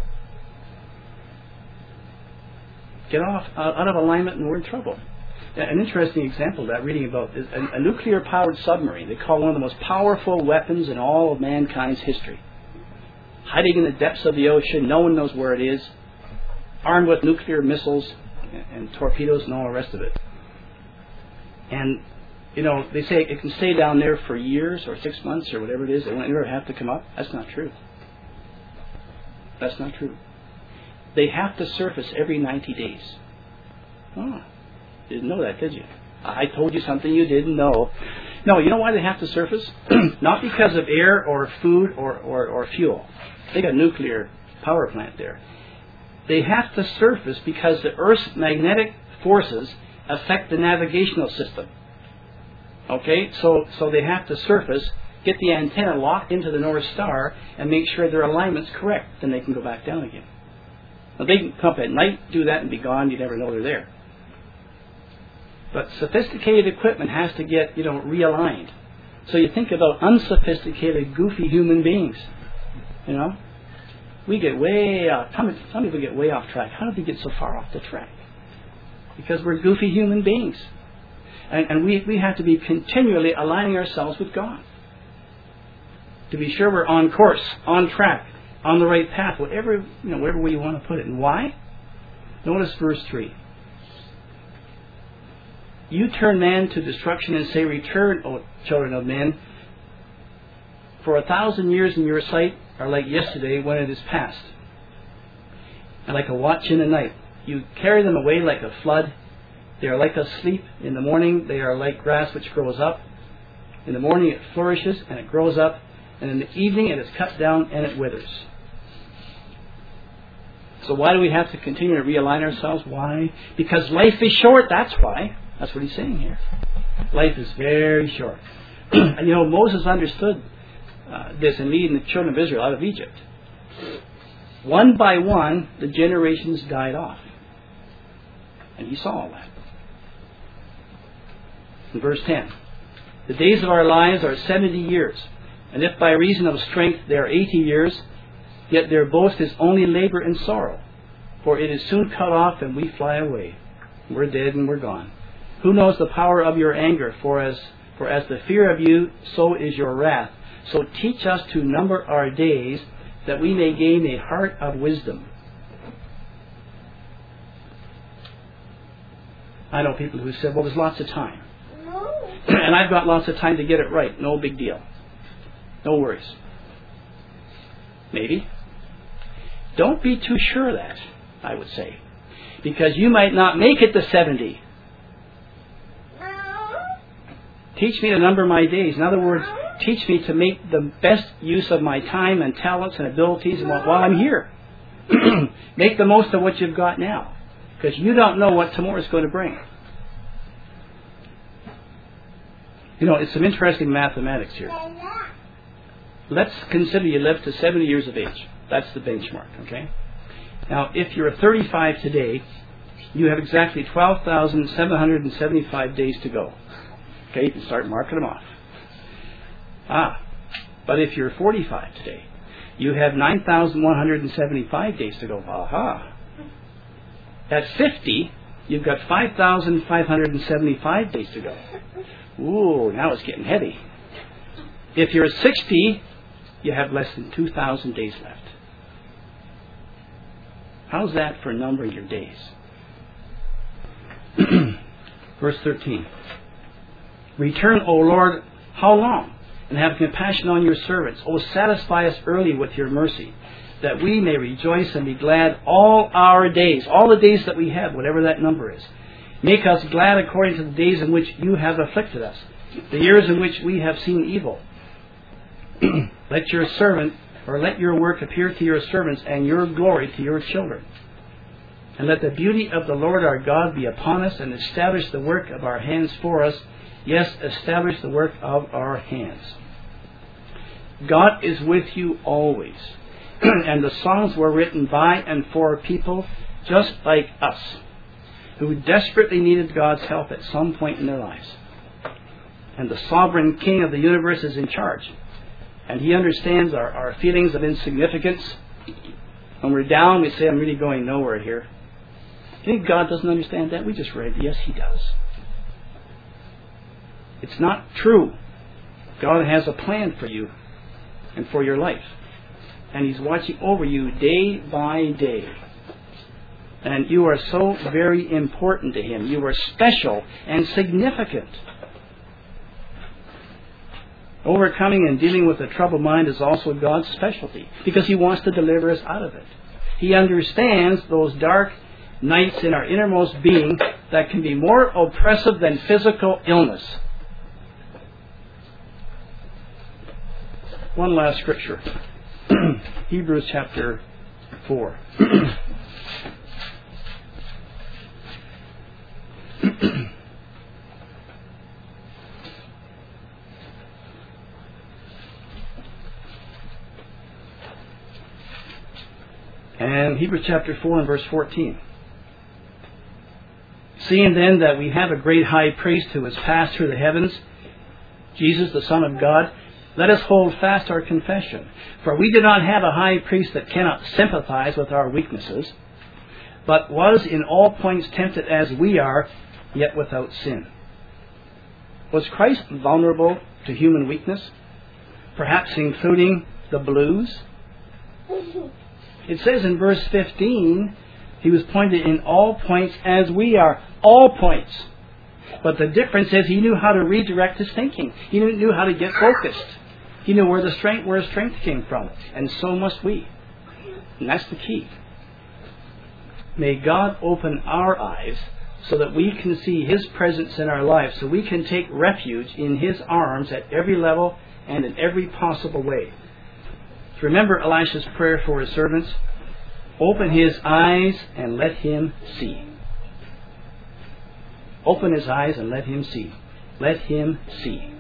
Get off out of alignment and we're in trouble. An interesting example of that, reading about is a, a nuclear-powered submarine. They call one of the most powerful weapons in all of mankind's history. Hiding in the depths of the ocean, no one knows where it is. Armed with nuclear missiles and, and torpedoes and all the rest of it. And you know, they say it can stay down there for years or six months or whatever it is. They won't ever have to come up. That's not true. That's not true. They have to surface every ninety days. Oh, you didn't know that, did you? I told you something you didn't know. No, you know why they have to surface? Not because of air or food or, or, or fuel. They got a nuclear power plant there. They have to surface because the Earth's magnetic forces affect the navigational system. Okay, so so they have to surface, get the antenna locked into the North Star, and make sure their alignment's correct. Then they can go back down again. Now they can come up at night, do that, and be gone. You never know they're there. But sophisticated equipment has to get, you know, realigned. So you think about unsophisticated, goofy human beings. You know, we get way off. Some, some people get way off track. How did we get so far off the track? Because we're goofy human beings. And, and we, we have to be continually aligning ourselves with God. To be sure we're on course, on track, on the right path, whatever, you know, whatever way you want to put it. And why? Notice verse three. You turn man to destruction and say, return, O children of men. For a thousand years in your sight are like yesterday when it is past. And like a watch in the night. You carry them away like a flood. They are like asleep. In the morning they are like grass which grows up. In the morning it flourishes and it grows up. And in the evening it is cut down and it withers. So why do we have to continue to realign ourselves? Why? Because life is short, that's why. That's what he's saying here. Life is very short. And you know, Moses understood uh, this in leading the children of Israel out of Egypt. One by one, the generations died off. And he saw all that. In verse ten, the days of our lives are seventy years, and if by reason of strength they are eighty years, yet their boast is only labor and sorrow, for it is soon cut off and we fly away. We're dead and we're gone. Who knows the power of your anger? For as for as the fear of you, so is your wrath. So teach us to number our days, that we may gain a heart of wisdom. I know people who said, well, there's lots of time. And I've got lots of time to get it right. No big deal. No worries. Maybe. Don't be too sure of that, I would say. Because you might not make it to seventy. Teach me to number my days. In other words, teach me to make the best use of my time and talents and abilities while I'm here. Make the most of what you've got now. Because you don't know what tomorrow is going to bring. You know, it's some interesting mathematics here. Let's consider you live to seventy years of age. That's the benchmark, okay? Now, if you're thirty-five today, you have exactly twelve thousand seven hundred seventy-five days to go. Okay, you can start marking them off. Ah, but if you're forty-five today, you have nine thousand one hundred seventy-five days to go. Aha. At fifty, you've got five thousand five hundred seventy-five days to go. Ooh, now it's getting heavy. If you're sixty, you have less than two thousand days left. How's that for numbering your days? Verse thirteen. Return, O Lord, how long? And have compassion on your servants. O satisfy us early with your mercy, that we may rejoice and be glad all our days, all the days that we have, whatever that number is. Make us glad according to the days in which you have afflicted us, the years in which we have seen evil. Let your servant, or let your work appear to your servants, and your glory to your children. And let the beauty of the Lord our God be upon us, and establish the work of our hands for us. Yes, establish the work of our hands. God is with you always. And the songs were written by and for people just like us, who desperately needed God's help at some point in their lives. And the sovereign King of the universe is in charge. And He understands our, our feelings of insignificance. When we're down, we say, I'm really going nowhere here. Do you think God doesn't understand that? We just read, yes, He does. It's not true. God has a plan for you and for your life. And He's watching over you day by day. And you are so very important to Him. You are special and significant. Overcoming and dealing with a troubled mind is also God's specialty, because He wants to deliver us out of it. He understands those dark nights in our innermost being that can be more oppressive than physical illness. One last scripture. Hebrews chapter four. And Hebrews chapter four and verse fourteen. Seeing then that we have a great high priest who has passed through the heavens, Jesus the Son of God, let us hold fast our confession. For we do not have a high priest that cannot sympathize with our weaknesses, but was in all points tempted as we are, yet without sin. Was Christ vulnerable to human weakness? Perhaps including the blues? It says in verse fifteen, He was pointed in all points as we are. All points. But the difference is He knew how to redirect His thinking. He knew how to get focused. He knew where the strength, where His strength came from. And so must we. And that's the key. May God open our eyes so that we can see His presence in our lives, so we can take refuge in His arms at every level and in every possible way. Remember Elisha's prayer for his servants? Open his eyes and let him see. Open his eyes and let him see. Let him see.